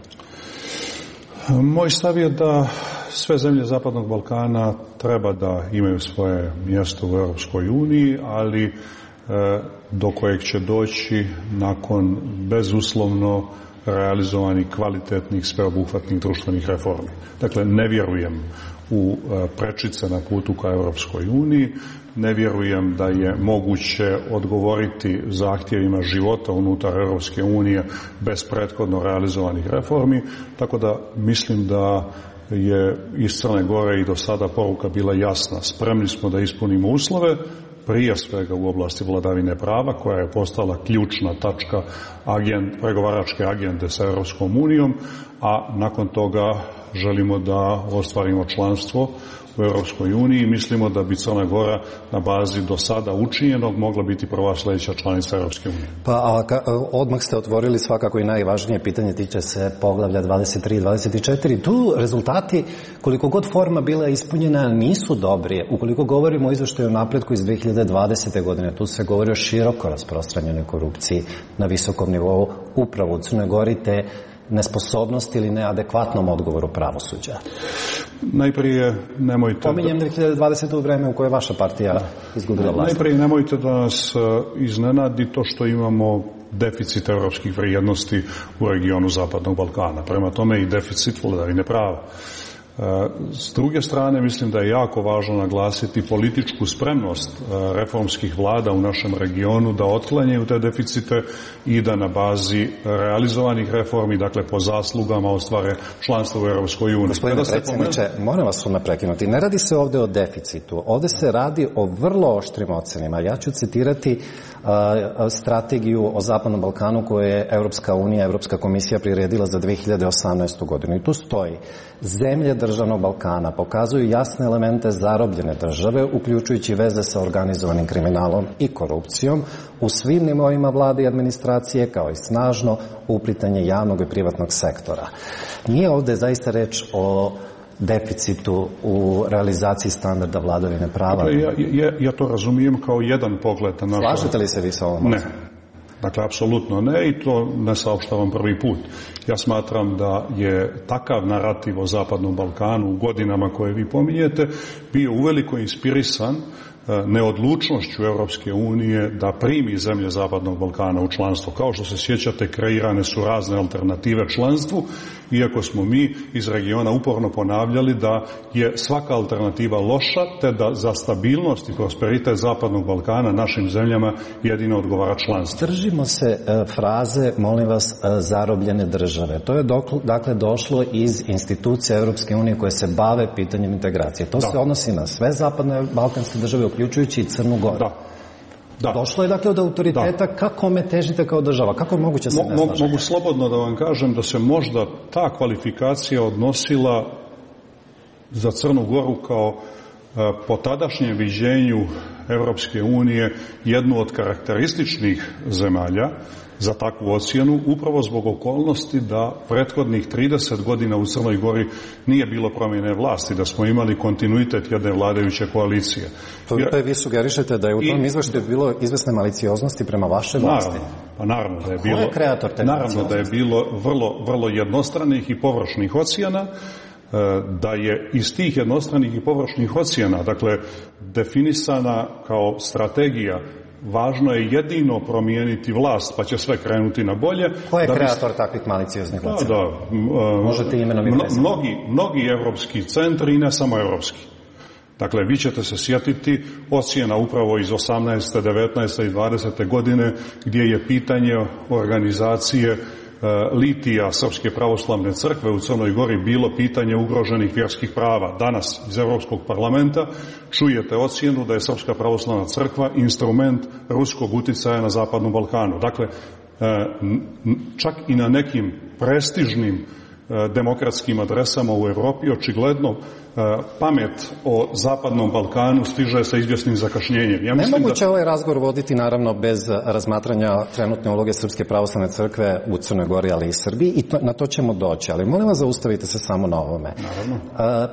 Moj stav je da sve zemlje Zapadnog Balkana treba da imaju svoje mjesto u Europskoj uniji, ali e, do kojeg će doći nakon bezuslovno realizovanih kvalitetnih, sveobuhvatnih društvenih reformi. Dakle, ne vjerujem u e, prečice na putu ka Europskoj uniji, ne vjerujem da je moguće odgovoriti zahtjevima života unutar Europske unije bez prethodno realizovanih reformi, tako da mislim da je iz Crne Gore i do sada poruka bila jasna. Spremni smo da ispunimo uslove, prije svega u oblasti vladavine prava, koja je postala ključna tačka agend, pregovaračke agende sa Europskom unijom, a nakon toga želimo da ostvarimo članstvo u Europskoj uniji. Mislimo da bi Crna Gora na bazi do sada učinjenog mogla biti prva sljedeća članica Europske unije. Pa a, ka, odmah ste otvorili svakako i najvažnije pitanje, tiče se poglavlja dvadeset tri i dvadeset četiri. Tu rezultati, koliko god forma bila ispunjena, nisu dobri. Ukoliko govorimo o izveštaju o napretku iz dve hiljade dvadesete. godine, tu se govori o široko rasprostranjenoj korupciji na visokom nivou upravo u Crnoj Gori, te nesposobnosti ili neadekvatnom odgovoru pravosuđa. Najprije nemojte... Pominjem dve hiljade dvadesete. u vreme u kojoj je vaša partija izgubila vlast. Najprije nemojte da nas iznenadi to što imamo deficit evropskih vrijednosti u regionu Zapadnog Balkana. Prema tome i deficit vladavine prava. S druge strane, mislim da je jako važno naglasiti političku spremnost reformskih vlada u našem regionu da otklanjaju te deficite i da na bazi realizovanih reformi, dakle po zaslugama, ostvare članstvo u Europskoj uniji. Gospodine predsjedniče, moram vas odmah prekinuti. Ne radi se ovdje o deficitu. Ovdje se radi o vrlo oštrim ocenima. Ja ću citirati uh, strategiju o Zapadnom Balkanu koju je Europska unija, Europska komisija priredila za dve hiljade osamnaestu. godinu. I tu stoji: zemlje državnog Balkana pokazuju jasne elemente zarobljene države, uključujući veze sa organizovanim kriminalom i korupcijom u svim nivoima vlade i administracije, kao i snažno uplitanje javnog i privatnog sektora. Nije ovde zaista reč o deficitu u realizaciji standarda vladavine prava. Dakle, ja, ja, ja to razumijem kao jedan pogled na našu... Slažete li se vi sa ovom? Ne. Dakle, apsolutno ne, i to ne saopštavam prvi put. Ja smatram da je takav narativ o Zapadnom Balkanu u godinama koje vi pominjete bio uveliko inspirisan neodlučnošću Europske unije da primi zemlje Zapadnog Balkana u članstvo. Kao što se sjećate, kreirane su razne alternative članstvu, iako smo mi iz regiona uporno ponavljali da je svaka alternativa loša, te da za stabilnost i prosperitet Zapadnog Balkana našim zemljama jedino odgovara članstvo. Držimo se e, fraze, molim vas, e, zarobljene države. To je dokl, dakle došlo iz institucija Europske unije koje se bave pitanjem integracije. To da. se odnosi na sve zapadne balkanske države, uključujući i Crnu Goru. Da. Da. Došlo je dakle od autoriteta, da. Kako me težite kao država? Kako je moguće se ne slažete? Mogu slobodno da vam kažem da se možda ta kvalifikacija odnosila za Crnu Goru kao po tadašnjem viđenju Evropske unije jednu od karakterističnih zemalja za takvu ocjenu, upravo zbog okolnosti da prethodnih trideset godina u Crnoj Gori nije bilo promjene vlasti, da smo imali kontinuitet jedne vladajuće koalicije. To je, vi sugerišete da je u tom izveštaju bilo izvesne malicioznosti prema vašoj vlasti? Naravno, pa naravno da je bilo, Ko je kreator te naravno da je bilo vrlo, vrlo jednostranih i površnih ocjena, da je iz tih jednostranih i površnih ocjena, dakle, definisana kao strategija važno je jedino promijeniti vlast, pa će sve krenuti na bolje. Ko je da kreator bi... takvih malicioznih ocjena? Da, da, Možete imenom i prezimenom. Mnogi, mnogi evropski centri i ne samo evropski. Dakle, vi ćete se sjetiti ocjena upravo iz osamnaeste, devetnaeste i dvadesete godine, gdje je pitanje organizacije litija Srpske pravoslavne crkve u Crnoj Gori bilo pitanje ugroženih vjerskih prava. Danas iz Europskog parlamenta čujete ocjenu da je Srpska pravoslavna crkva instrument ruskog uticaja na Zapadnom Balkanu. Dakle, čak i na nekim prestižnim demokratskim adresama u Europi očigledno pamet o Zapadnom Balkanu stiže sa izvjesnim zakašnjenjem. Ja Nemoguće da... ovaj razgovor voditi naravno bez razmatranja trenutne uloge Srpske pravoslavne crkve u Crnoj Gori, ali i Srbiji, i to, na to ćemo doći. Ali molim vas, zaustavite se samo na ovome. Naravno. A,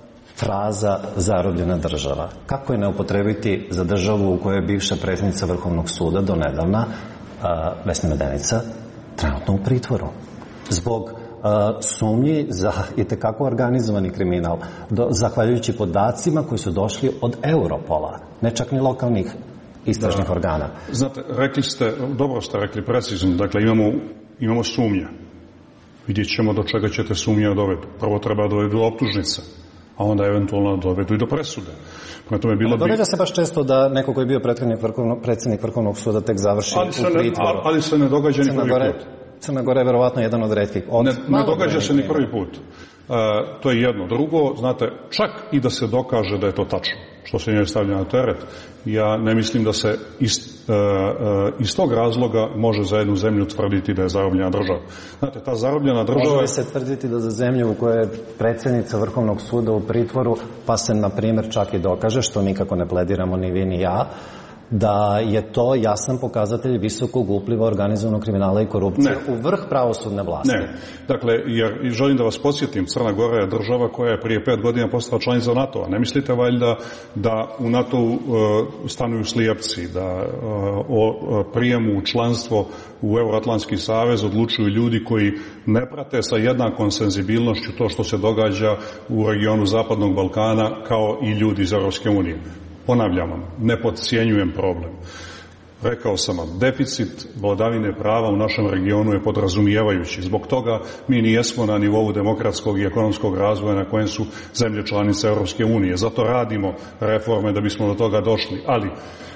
fraza zarobljena država. Kako je ne upotrebiti za državu u kojoj je bivša predsjednica Vrhovnog suda do nedavna, a, Vesna Medenica, trenutno u pritvoru? Zbog sumnji za itekako organizovani kriminal, do, zahvaljujući podacima koji su došli od Europola, ne čak ni lokalnih istražnih da. organa. Znate, rekli ste, dobro ste rekli precizno, dakle imamo, imamo sumnja. Vidjet ćemo do čega ćete sumnja dovedu. Prvo treba dovedu do optužnice, a onda eventualno dovedu i do presude. Tome bilo događa bi... se baš često da neko koji je bio vrhovno, predsjednik Vrhovnog suda tek završi ali u pritvoru. Ne, ali se ne događa ni prvi Gore, put. Crna Gora je verovatno jedan od retkih. Od ne, ne događa se ni prvi put. E, to je jedno. Drugo, znate, čak i da se dokaže da je to tačno, što se njoj stavlja na teret, ja ne mislim da se iz, e, e, iz tog razloga može za jednu zemlju tvrditi da je zarobljena država. Znate, ta zarobljena država... Može li se tvrditi da za zemlju u kojoj je predsjednica Vrhovnog suda u pritvoru, pa se, na primjer, čak i dokaže, što nikako ne plediramo ni vi ni ja, da je to jasan pokazatelj visokog upliva organizovanog kriminala i korupcije ne. u vrh pravosudne vlasti. Ne, dakle, jer želim da vas podsjetim, Crna Gora je država koja je prije pet godina postala članica NATO-a. Ne mislite valjda da u NATO-u uh, stanuju slijepci, da uh, o prijemu u članstvo u Euroatlantski savez odlučuju ljudi koji ne prate sa jednakom senzibilnošću to što se događa u regionu Zapadnog Balkana kao i ljudi iz Europske unije. Ponavljam vam, ne podcjenjujem problem. Rekao sam vam, deficit vladavine prava u našem regionu je podrazumijevajući. Zbog toga mi nijesmo na nivou demokratskog i ekonomskog razvoja na kojem su zemlje članice Europske unije. Zato radimo reforme da bismo do toga došli. Ali, e,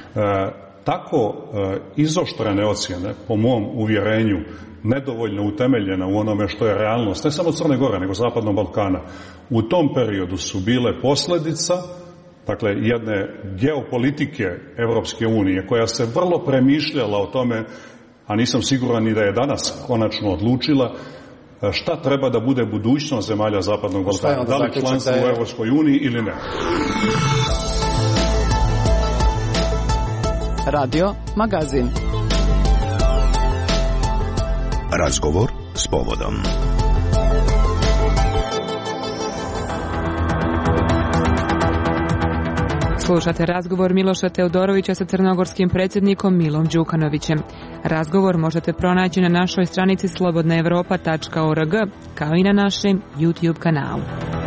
tako e, izoštrene ocjene, po mom uvjerenju, nedovoljno utemeljena u onome što je realnost, ne samo Crne Gore, nego Zapadnog Balkana, u tom periodu su bile posljedica, dakle, jedne geopolitike Evropske unije, koja se vrlo premišljala o tome, a nisam siguran ni da je danas konačno odlučila, šta treba da bude budućnost zemalja Zapadnog Balkana, da li članstvo u Evropskoj uniji ili ne. Radio Magazin. Razgovor s povodom. Slušate razgovor Miloša Teodorovića sa crnogorskim predsjednikom Milom Đukanovićem. Razgovor možete pronaći na našoj stranici slobodna evropa tačka org kao i na našem YouTube kanalu.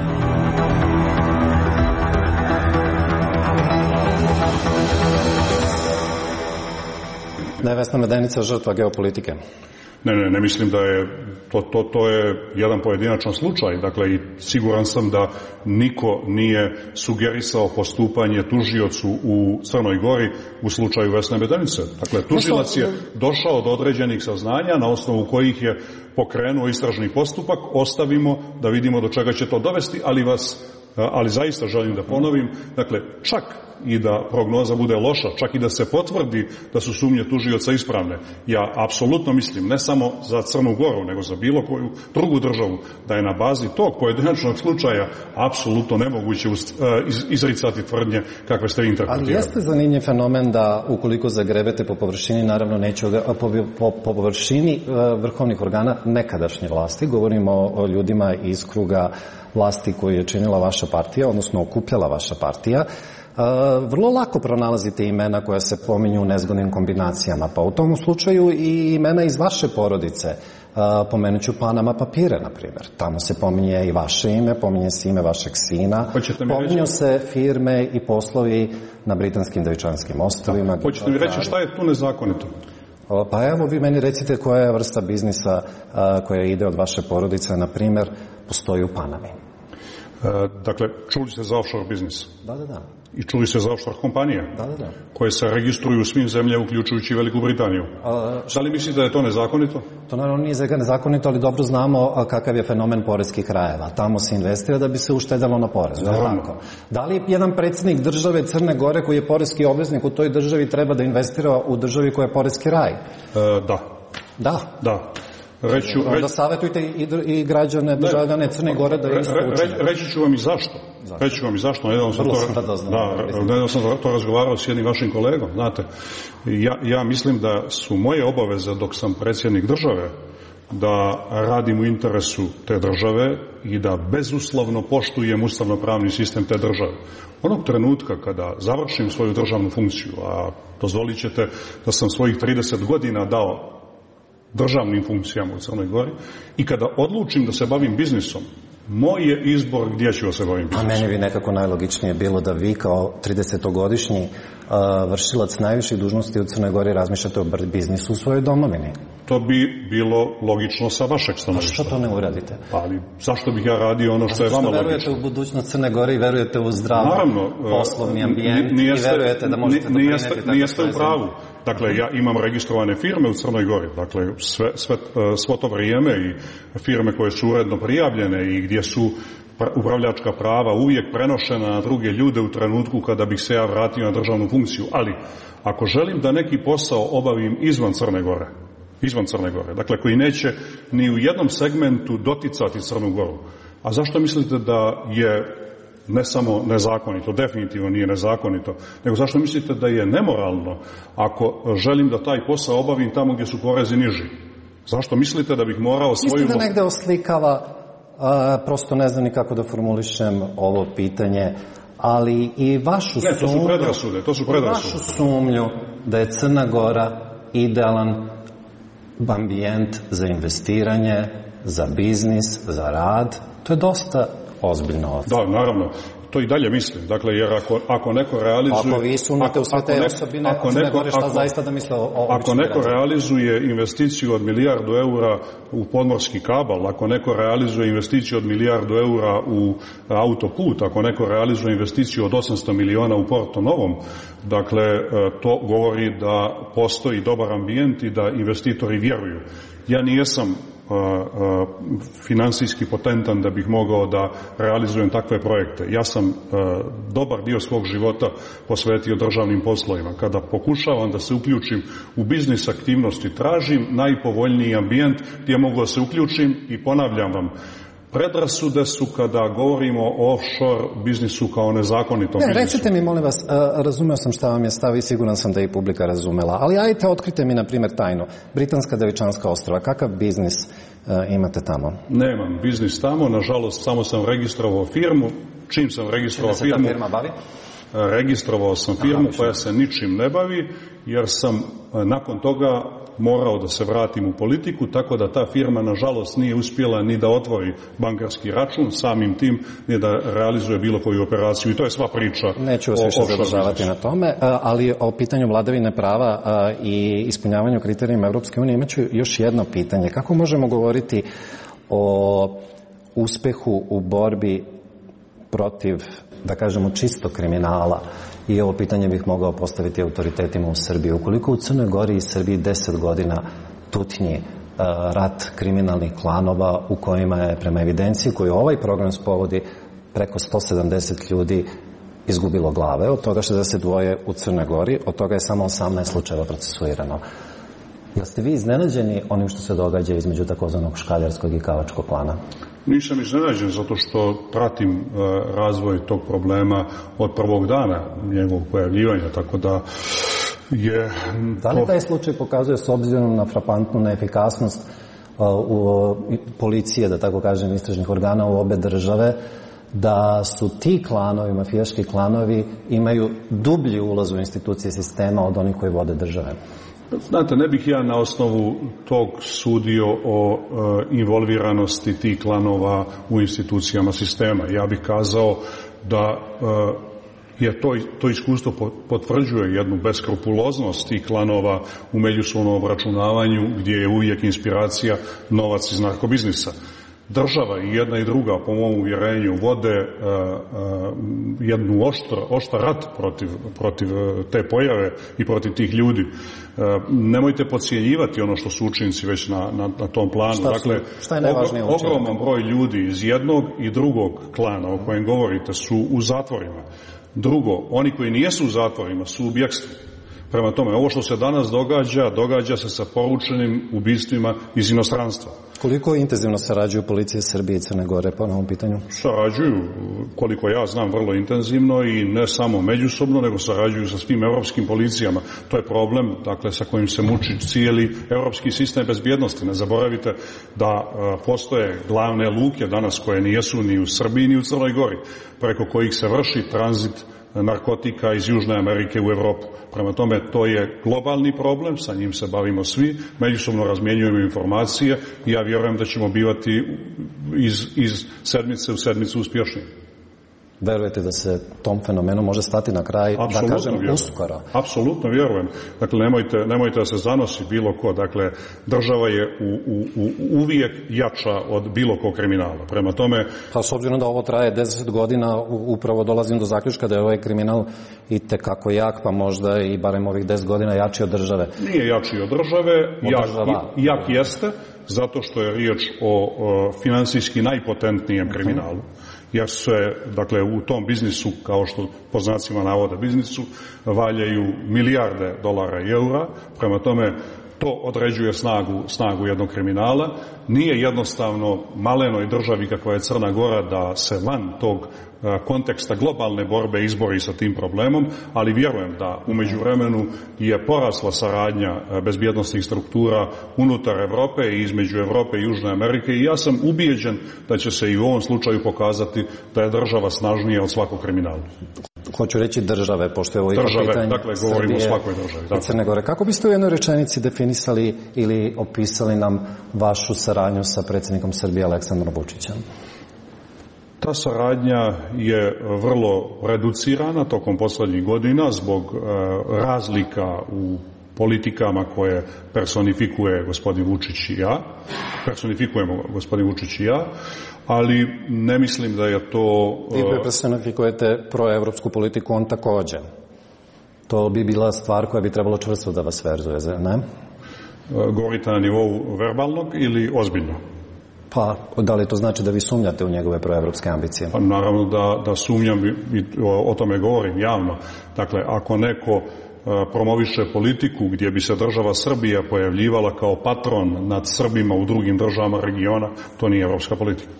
Da je Vesna Medenica žrtva geopolitike? Ne, ne, ne mislim da je, to, to, to je jedan pojedinačan slučaj, dakle i siguran sam da niko nije sugerisao postupanje tužiocu u Crnoj Gori u slučaju Vesne Medenice. Dakle, tužilac je došao do određenih saznanja na osnovu kojih je pokrenuo istražni postupak, ostavimo da vidimo do čega će to dovesti, ali vas, ali zaista želim da ponovim, dakle, čak i da prognoza bude loša, čak i da se potvrdi da su sumnje tužioca ispravne. Ja apsolutno mislim, ne samo za Crnu Goru, nego za bilo koju drugu državu, da je na bazi tog pojedinačnog slučaja apsolutno nemoguće izricati tvrdnje kakve ste interpretirali. Ali jeste zanimljiv fenomen da ukoliko zagrebete po površini, naravno neće po, po, po površini vrhovnih organa nekadašnje vlasti, govorimo o ljudima iz kruga vlasti koju je činila vaša partija, odnosno okupljala vaša partija, vrlo lako pronalazite imena koja se pominju u nezgodnim kombinacijama. Pa u tom slučaju i imena iz vaše porodice. Pomenut ću Panama papire, na primjer. Tamo se pominje i vaše ime, pominje se ime vašeg sina. Pominju se firme i poslovi na britanskim Devičanskim ostrvima. Hoćete mi reći šta je tu nezakonito? Pa evo vi meni recite koja je vrsta biznisa koja ide od vaše porodice, na primjer, postoji u Panami. Dakle, čuli ste za offshore biznis? Da, da, da. I čuli ste za offshore kompanije? Da, da, da. Koje se registruju u svim zemljama, uključujući Veliku Britaniju. A, da li mislite da je to nezakonito? To naravno nije nezakonito, ali dobro znamo kakav je fenomen poreskih rajeva. Tamo se investira da bi se uštedalo na porezu. Da li jedan predsjednik države Crne Gore koji je poreski obveznik u toj državi treba da investira u državi koja je poreski raj? E, da. Da? Da. Reću, Onda reć... savjetujte i, i građane državljane Crne Gore da isto učine. Re, reći ću vam i zašto. zašto? Reći ću vam i zašto. Nedavno sam, to, da, da, nedavno sam to razgovarao s jednim vašim kolegom. Znate, ja, ja mislim da su moje obaveze dok sam predsjednik države da radim u interesu te države i da bezuslovno poštujem ustavno-pravni sistem te države. Onog trenutka kada završim svoju državnu funkciju, a dozvolit ćete da sam svojih trideset godina dao državnim funkcijama u Crnoj Gori i kada odlučim da se bavim biznisom, moj je izbor gdje ću da se bavim biznisom. A meni bi nekako najlogičnije bilo da vi kao tridesetogodišnji uh, vršilac najviših dužnosti u Crnoj Gori razmišljate o biznisu u svojoj domovini. To bi bilo logično sa vašeg stanovišta. A što to ne uradite? Ali zašto bih ja radio ono što je vama logično? Verujete u budućnost Crne Gore i verujete u zdrav poslovni ambijent i verujete da možete doprineti tako. Nijeste u pravu. Dakle, ja imam registrovane firme u Crnoj Gori. Dakle, sve, sve, svo to vrijeme i firme koje su uredno prijavljene i gdje su upravljačka prava uvijek prenošena na druge ljude u trenutku kada bih se ja vratio na državnu funkciju. Ali, ako želim da neki posao obavim izvan Crne Gore, izvan Crne Gore, dakle, koji neće ni u jednom segmentu doticati Crnu Goru, a zašto mislite da je ne samo nezakonito, definitivno nije nezakonito, nego zašto mislite da je nemoralno ako želim da taj posao obavim tamo gdje su porezi niži? Zašto mislite da bih morao svoju... Mislim da negde oslikava, a, prosto ne znam ni kako da formulišem ovo pitanje, ali i vašu ne, to su predrasude, to su predrasude. Vašu sumnju da je Crna Gora idealan ambijent za investiranje, za biznis, za rad, to je dosta ozbiljno. Da, naravno. To i dalje mislim. Dakle, jer ako, ako neko realizuje... Ako vi sumnjate u sve te osobine, Crne Gore, šta zaista da misle o ovom? Ako neko realizuje investiciju od milijardu eura u podmorski kabal, ako neko realizuje investiciju od milijardu eura u autoput, ako neko realizuje investiciju od osamsto miliona u Porto Novom, dakle, to govori da postoji dobar ambijent i da investitori vjeruju. Ja nijesam finansijski potentan da bih mogao da realizujem takve projekte. Ja sam dobar dio svog života posvetio državnim poslovima. Kada pokušavam da se uključim u biznis aktivnosti, tražim najpovoljniji ambijent gdje mogu da se uključim i ponavljam vam, predrasude su kada govorimo o offshore biznisu kao nezakonitom ne, biznisu. Recite mi, molim vas, razumeo sam šta vam je stav i siguran sam da je i publika razumela, ali ajte, otkrite mi, na primjer, tajnu. Britanska Devičanska ostrava, kakav biznis imate tamo? Nemam biznis tamo, nažalost, samo sam registrovao firmu. Čim sam registrovao firmu... Čime se ta firma bavi? Registrovao sam firmu koja se ničim ne bavi, jer sam nakon toga morao da se vratim u politiku, tako da ta firma nažalost nije uspjela ni da otvori bankarski račun, samim tim ni da realizuje bilo koju operaciju i to je sva priča. Neću vas više zadržavati na tome, ali o pitanju vladavine prava i ispunjavanju kriterijima Europske unije imaću još jedno pitanje. Kako možemo govoriti o uspehu u borbi protiv, da kažemo, čistog kriminala? I ovo pitanje bih mogao postaviti autoritetima u Srbiji. Ukoliko u Crnoj Gori i Srbiji deset godina tutnji rat kriminalnih klanova u kojima je, prema evidenciji koju ovaj program spovodi, preko sto sedamdeset ljudi izgubilo glave, od toga šezdeset dva u Crnoj Gori, od toga je samo osamnaest slučajeva procesuirano. Jel ste vi iznenađeni onim što se događa između takozvanog škaljarskog i kavačkog klana? Nisam iznenađen zato što pratim e, razvoj tog problema od prvog dana njegovog pojavljivanja, tako da je... Da li taj slučaj pokazuje, s obzirom na frapantnu neefikasnost uh, u, policije, da tako kažem, istražnih organa u obe države, da su ti klanovi, mafijaški klanovi, imaju dublji ulaz u institucije sistema od onih koji vode države? Znate, ne bih ja na osnovu tog sudio o e, involviranosti tih klanova u institucijama sistema. Ja bih kazao da e, je to, to iskustvo potvrđuje jednu beskrupuloznost tih klanova u međusobnom obračunavanju gdje je uvijek inspiracija novac iz narkobiznisa. Država i jedna i druga, po mom uvjerenju, vode uh, uh, jednu oštr, oštar rat protiv, protiv te pojave i protiv tih ljudi. Uh, nemojte podcijenjivati ono što su učinci već na, na, na tom planu. Šta, dakle, su, šta je najvažnije učinak? Ogroman broj ljudi iz jednog i drugog klana o kojem govorite su u zatvorima. Drugo, oni koji nijesu u zatvorima su u bjekstvu. Prema tome, ovo što se danas događa, događa se sa poručenim ubistvima iz inostranstva. Koliko intenzivno sarađuju policije Srbije i Crne Gore po ovom pitanju? Sarađuju, koliko ja znam, vrlo intenzivno i ne samo međusobno, nego sarađuju sa svim europskim policijama. To je problem, dakle, sa kojim se muči cijeli europski sistem bezbjednosti. Ne zaboravite da uh, postoje glavne luke danas koje nijesu ni u Srbiji ni u Crnoj Gori, preko kojih se vrši tranzit narkotika iz Južne Amerike u Evropu. Prema tome, to je globalni problem, sa njim se bavimo svi, međusobno razmjenjujemo informacije i ja vjerujem da ćemo bivati iz, iz sedmice u sedmicu uspješni. Verujete da se tom fenomenu može stati na kraj, Apsolutno da kažem, vjerujem. uskoro? Apsolutno vjerujem. Dakle, nemojte, nemojte da se zanosi bilo ko. Dakle, država je u, u, u, uvijek jača od bilo kog kriminala. Prema tome... Pa s obzirom da ovo traje deset godina, upravo dolazim do zaključka da je ovaj kriminal i tekako jak, pa možda i barem ovih deset godina jači od države. Nije jači od države, od jak, država. jak jeste, zato što je riječ o, o finansijski najpotentnijem kriminalu. Jer se, dakle, u tom biznisu, kao što po znacima navoda biznisu, valjaju milijarde dolara i eura. Prema tome, to određuje snagu, snagu jednog kriminala. Nije jednostavno malenoj državi kakva je Crna Gora da se van tog konteksta globalne borbe izbori sa tim problemom, ali vjerujem da u međuvremenu je porasla saradnja bezbjednosnih struktura unutar Evrope i između Evrope i Južne Amerike i ja sam ubijeđen da će se i u ovom slučaju pokazati da je država snažnija od svakog kriminala. Hoću reći države, pošto je ovo države, pitanje dakle, govorimo o svakoj državi. Dakle. Crne Gore. Kako biste u jednoj rečenici definisali ili opisali nam vašu saradnju sa predsjednikom Srbije Aleksandrom Vučićem? Ta saradnja je vrlo reducirana tokom posljednjih godina zbog e, razlika u politikama koje personifikuje gospodin Vučić i ja. Personifikujemo gospodin Vučić i ja, ali ne mislim da je to... E... Vi personifikujete proevropsku politiku, on također. To bi bila stvar koja bi trebalo čvrsto da vas verzuje, ne? Govorite na nivou verbalnog ili ozbiljno? Pa, da li to znači da vi sumnjate u njegove proevropske ambicije? Pa, naravno da, da sumnjam i o, o tome govorim javno. Dakle, ako neko promoviše politiku gdje bi se država Srbija pojavljivala kao patron nad Srbima u drugim državama regiona, to nije evropska politika.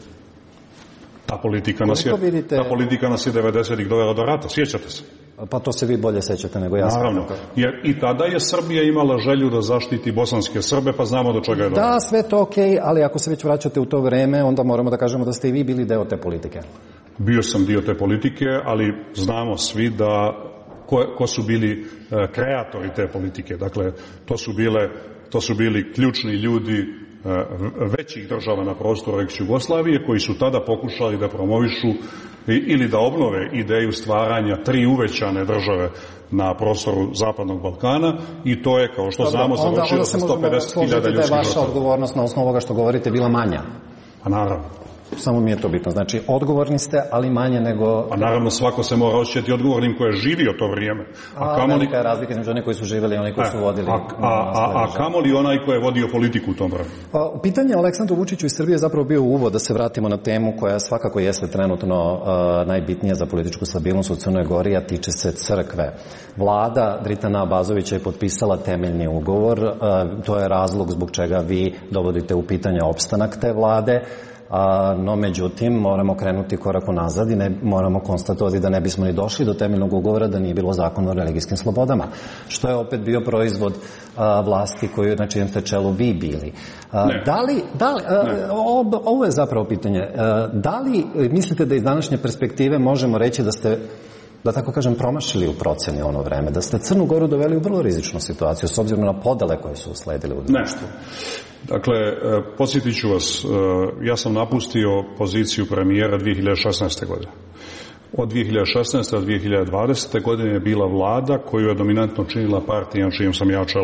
Ta politika nas je, vidite... ta politika nas je devedesetih dovela do rata, sjećate se? Pa to se vi bolje sećate nego ja. Naravno, jer i tada je Srbija imala želju da zaštiti bosanske Srbe, pa znamo do čega je dobro. Da, sve to okej, okay, ali ako se već vraćate u to vreme, onda moramo da kažemo da ste i vi bili deo te politike. Bio sam dio te politike, ali znamo svi da ko, ko su bili e, kreatori te politike. Dakle, to su, bile, to su bili ključni ljudi e, većih država na prostoru ex-Jugoslavije, koji su tada pokušali da promovišu ili da obnove ideju stvaranja tri uvećane države na prostoru Zapadnog Balkana i to je, kao što Dobro, znamo, završilo sa sto pedeset hiljada ljudskih žrtava. Da je vaša odgovornost na osnovu ovoga što govorite bila manja? Pa naravno. Samo mi je to bitno. Znači, odgovorni ste, ali manje nego... Pa naravno, svako se mora osjećati odgovornim ko je živio to vrijeme. A, a kamoli... velika je razlika između oni koji su živjeli i oni koji su vodili... A, a, a, a kamoli onaj ko je vodio politiku u tom vremenu? Pa, pitanje Aleksandru Vučiću iz Srbije je zapravo bio uvod da se vratimo na temu koja svakako jeste trenutno uh, najbitnija za političku stabilnost u Crnoj Gori, a tiče se crkve. Vlada Dritana Abazovića je potpisala temeljni ugovor. Uh, to je razlog zbog čega vi dovodite u pitanje opstanak te vlade. A, no međutim moramo krenuti korak unazad i ne, moramo konstatovati da ne bismo ni došli do temeljnog ugovora da nije bilo zakona o religijskim slobodama, što je opet bio proizvod a, vlasti koju na čijem ste čelu vi bili. A, da li, da li a, ovo, ovo je zapravo pitanje, a, da li mislite da iz današnje perspektive možemo reći da ste, da tako kažem, promašili u proceni ono vreme, da ste Crnu Goru doveli u vrlo rizičnu situaciju s obzirom na podele koje su usledile u društvu? Dakle, podsjetit ću vas, ja sam napustio poziciju premijera dvije hiljade šesnaeste. godine. Od dvije hiljade šesnaeste. do dvije hiljade dvadesete. godine je bila vlada koju je dominantno činila partija na čijem sam ja čelu.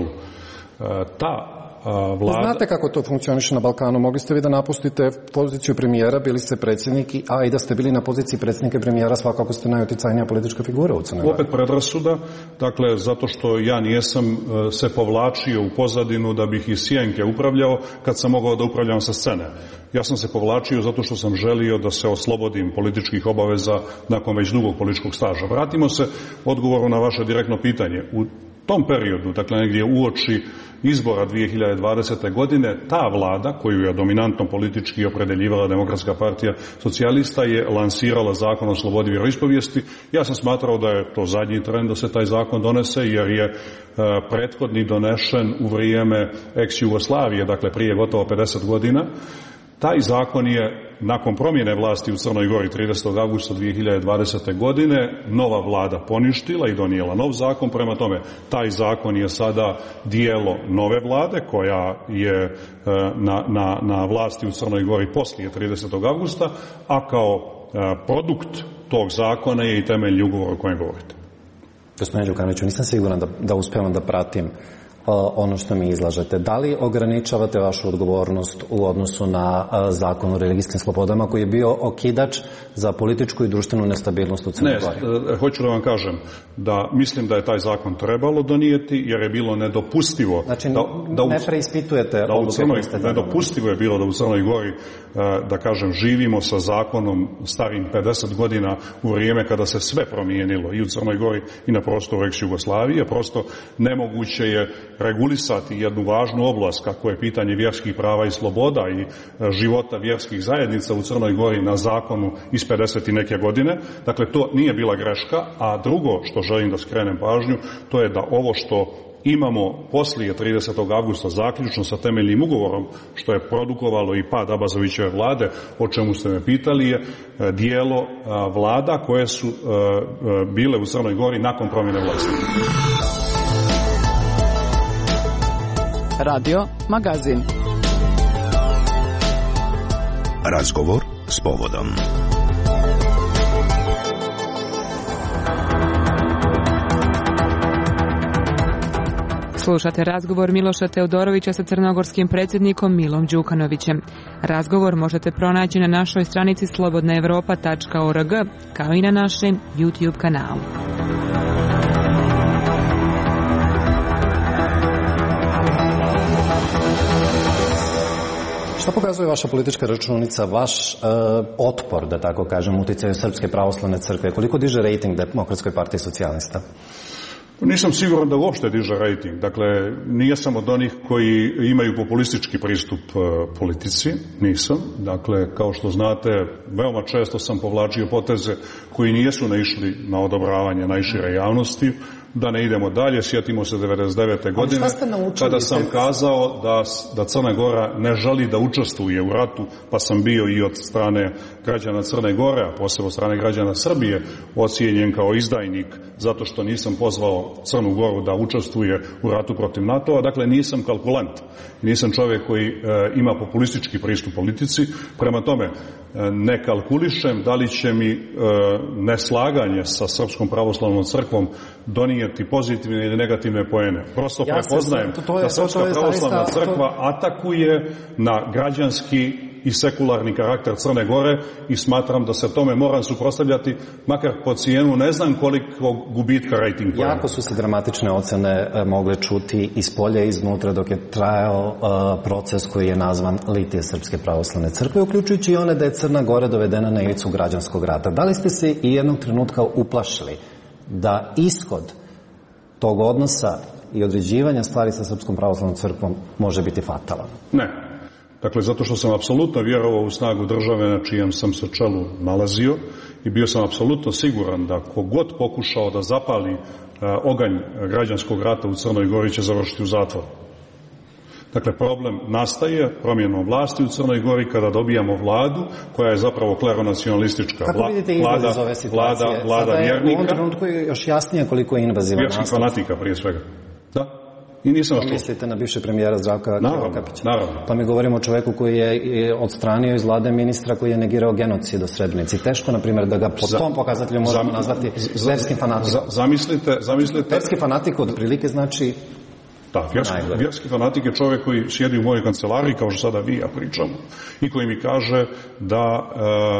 Ta vlada... Znate kako to funkcioniše na Balkanu? Mogli ste vi da napustite poziciju premijera, bili ste predsjednik, a i da ste bili na poziciji predsjednika premijera, svakako ste najuticajnija politička figura u Crnoj Gori. Opet predrasuda, dakle, zato što ja nijesam se povlačio u pozadinu da bih iz sjenke upravljao kad sam mogao da upravljam sa scene. Ja sam se povlačio zato što sam želio da se oslobodim političkih obaveza nakon već dugog političkog staža. Vratimo se odgovoru na vaše direktno pitanje. U tom periodu, dakle negdje uoči izbora dvije hiljade dvadesete. godine, ta vlada, koju je dominantno politički opredeljivala Demokratska partija socijalista, je lansirala zakon o slobodi vjeroispovijesti. Ja sam smatrao da je to zadnji tren da se taj zakon donese, jer je e, prethodni donešen u vrijeme ex-Jugoslavije, dakle prije gotovo pedeset godina. Taj zakon je nakon promjene vlasti u Crnoj Gori tridesetog avgusta dvije hiljade dvadesete. godine nova vlada poništila i donijela nov zakon. Prema tome, taj zakon je sada dijelo nove vlade koja je na, na, na vlasti u Crnoj Gori poslije tridesetog avgusta, a kao produkt tog zakona je i temeljni ugovor o kojem govorite. Gospodine Đukanoviću, nisam siguran da, da uspevam da pratim ono što mi izlažete. Da li ograničavate vašu odgovornost u odnosu na zakon o religijskim slobodama koji je bio okidač za političku i društvenu nestabilnost u Crnoj Gori? Ne, hoću da vam kažem da mislim da je taj zakon trebalo donijeti jer je bilo nedopustivo. Znači, da, da u, ne preispitujete da u Crnoj, nedopustivo je bilo da u Crnoj Gori, da kažem, živimo sa zakonom starim pedeset godina u vrijeme kada se sve promijenilo i u Crnoj Gori i na prostoru ex-Jugoslavije. Prosto nemoguće je regulisati jednu važnu oblast kako je pitanje vjerskih prava i sloboda i života vjerskih zajednica u Crnoj Gori na zakonu iz pedeset i neke godine. Dakle, to nije bila greška, a drugo što želim da skrenem pažnju, to je da ovo što imamo poslije tridesetog avgusta zaključno sa temeljnim ugovorom, što je produkovalo i pad Abazovićeve vlade, o čemu ste me pitali, je dijelo vlada koje su bile u Crnoj Gori nakon promjene vlasti. Radio Magazin. Razgovor s povodom. Slušate razgovor Miloša Teodorovića sa crnogorskim predsjednikom Milom Đukanovićem. Razgovor možete pronaći na našoj stranici slobodna evropa tačka org kao i na našem YouTube kanalu. Šta pokazuje vaša politička računica, vaš uh, otpor, da tako kažem, uticaju Srpske pravoslavne crkve? Koliko diže rejting Demokratskoj partiji socijalista? Nisam siguran da uopšte diže rejting. Dakle, nije sam od onih koji imaju populistički pristup uh, politici, nisam. Dakle, kao što znate, veoma često sam povlačio poteze koji nijesu naišli na odobravanje najšire javnosti. Da ne idemo dalje, sjetimo se devedeset devete godine, kada sam kazao da, da Crna Gora ne želi da učestvuje u ratu, pa sam bio i od strane građana Crne Gore, a posebno od strane građana Srbije, ocijenjen kao izdajnik zato što nisam pozvao Crnu Goru da učestvuje u ratu protiv NATO-a. Dakle, nisam kalkulant, nisam čovjek koji e, ima populistički pristup politici. Prema tome, e, ne kalkulišem da li će mi e, neslaganje sa Srpskom pravoslavnom crkvom donijeti pozitivne ili negativne poene. Prosto ja prepoznajem se, to, to je, da Srpska to, to pravoslavna zaista, crkva to... atakuje na građanski i sekularni karakter Crne Gore i smatram da se tome moram suprotstavljati, makar po cijenu ne znam koliko gubitka rating poena. Jako su se dramatične ocene e, mogle čuti iz polja i iznutra dok je trajao e, proces koji je nazvan Litije Srpske pravoslavne crkve, uključujući i one da je Crna Gora dovedena na ivicu građanskog rata. Da li ste se i jednog trenutka uplašili da ishod tog odnosa i određivanja stvari sa Srpskom pravoslavnom crkvom može biti fatalan? Ne. Dakle, zato što sam apsolutno vjerovao u snagu države na čijem sam se čelu nalazio i bio sam apsolutno siguran da kogod pokušao da zapali uh, oganj građanskog rata u Crnoj Gori će završiti u zatvoru. Dakle, problem nastaje promjenom vlasti u Crnoj Gori kada dobijamo vladu koja je zapravo kleronacionalistička. Kako vidite izgled iz ove situacije? Vlada, vlada Sada je vjernika. U ovom trenutku je još jasnije koliko je invazivan nastav. Vjerskih fanatika prije svega. Da. I nisam što mislite na bivše premijera Zdravka Kapića? Naravno. Pa mi govorimo o čoveku koji je odstranio iz vlade ministra koji je negirao genocid u Srebrenici. Teško, na primjer, da ga po za, tom pokazatelju možemo za, nazvati za, verskim fanatikom. Za, zamislite, zamislite... Verski fanatik od prilike znači... Da, vjerski, vjerski fanatik je čovjek koji sjedi u mojoj kancelariji, kao što sada vi ja pričamo, i koji mi kaže da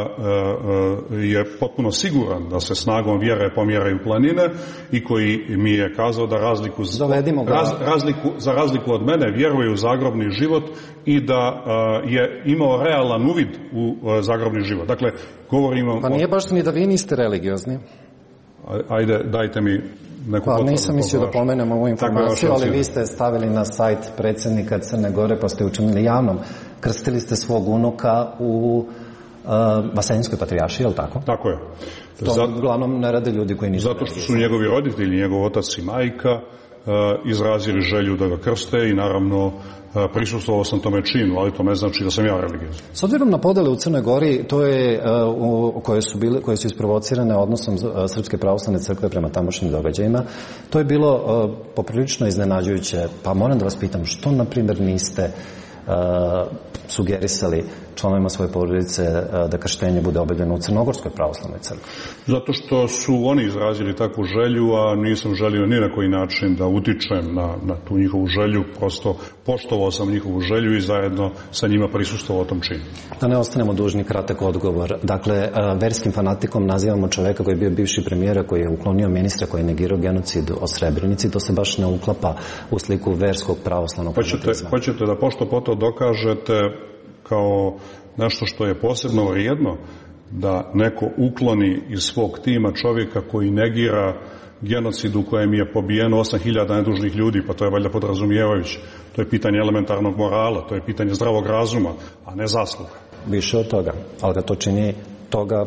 e, e, je potpuno siguran da se snagom vjere pomjeraju planine i koji mi je kazao da razliku, raz, razliku, za razliku od mene vjeruje u zagrobni život i da e, je imao realan uvid u e, zagrobni život. Dakle, govorimo... Pa nije baš ni da vi niste religiozni. Ajde, dajte mi neku pa, potvrdu. Nisam mislio da pomenem ovu informaciju, ali vi ste stavili na sajt predsjednika Crne Gore, pa ste učinili javnom. Krstili ste svog unuka u uh, Vaseljenskoj patrijaršiji, je li tako? Tako je. To Zat... uglavnom ne rade ljudi koji nisu. Zato što su njegovi roditelji, njegov otac i majka, uh, izrazili želju da ga krste i naravno prisustvovao sam tome činu, ali to ne znači da sam ja religijski. S obzirom na podele u Crnoj Gori, to je, uh, koje, su bile, koje su isprovocirane odnosom uh, Srpske pravoslavne crkve prema tamošnjim događajima, to je bilo uh, poprilično iznenađujuće. Pa moram da vas pitam, što, na primjer, niste uh, sugerisali članovima svoje porodice uh, da krštenje bude obavljeno u Crnogorskoj pravoslavnoj crkvi? Zato što su oni izrazili takvu želju, a nisam želio ni na koji način da utičem na, na tu njihovu želju, prosto poštovao sam njihovu želju i zajedno sa njima prisustvovao tom činu. Da ne ostanemo dužni, kratak odgovor. Dakle, verskim fanatikom nazivamo čoveka koji je bio bivši premijer, koji je uklonio ministra, koji je negirao genocid o Srebrenici. To se baš ne uklapa u sliku verskog pravoslavnog fanatizma. Hoćete da pošto poto dokažete kao nešto što je posebno vrijedno, da neko ukloni iz svog tima čovjeka koji negira genocid u kojem je pobijeno osam hiljada nedužnih ljudi, pa to je valjda podrazumijevajuće. To je pitanje elementarnog morala, to je pitanje zdravog razuma, a ne zasluga. Više od toga, ali da to čini toga,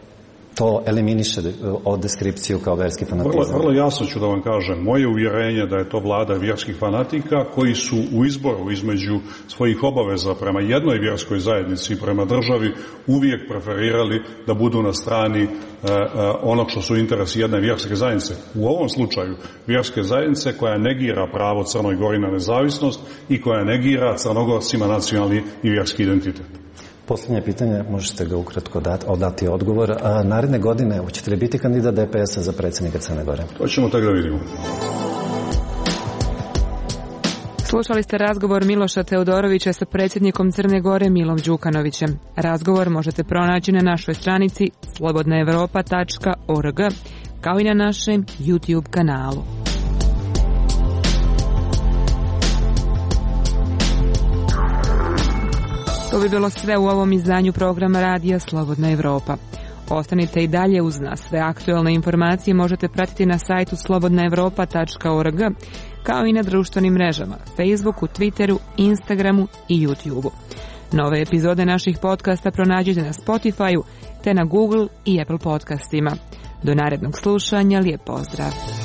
to eliminiše od deskripciju kao verski fanatizam. Vrlo, vrlo jasno ću da vam kažem, moje uvjerenje da je to vlada vjerskih fanatika koji su u izboru između svojih obaveza prema jednoj vjerskoj zajednici i prema državi uvijek preferirali da budu na strani e, e, onog što su interesi jedne vjerske zajednice. U ovom slučaju vjerske zajednice koja negira pravo Crnoj Gori na nezavisnost i koja negira Crnogorcima nacionalni i vjerski identitet. Posljednje pitanje, možete ga ukratko dati, odati odgovor. A, naredne godine, hoćete li biti kandidat D P S-a za predsjednika Crne Gore? To ćemo tako da vidimo. Slušali ste razgovor Miloša Teodorovića sa predsjednikom Crne Gore Milom Đukanovićem. Razgovor možete pronaći na našoj stranici slobodna evropa tačka org, kao i na našem YouTube kanalu. To bi bilo sve u ovom izdanju programa Radija Slobodna Evropa. Ostanite i dalje uz nas. Sve aktualne informacije možete pratiti na sajtu slobodna evropa tačka org, kao i na društvenim mrežama, Facebooku, Twitteru, Instagramu i YouTubeu. Nove epizode naših podcasta pronađite na Spotifyu te na Google i Apple podcastima. Do narednog slušanja, lijep pozdrav!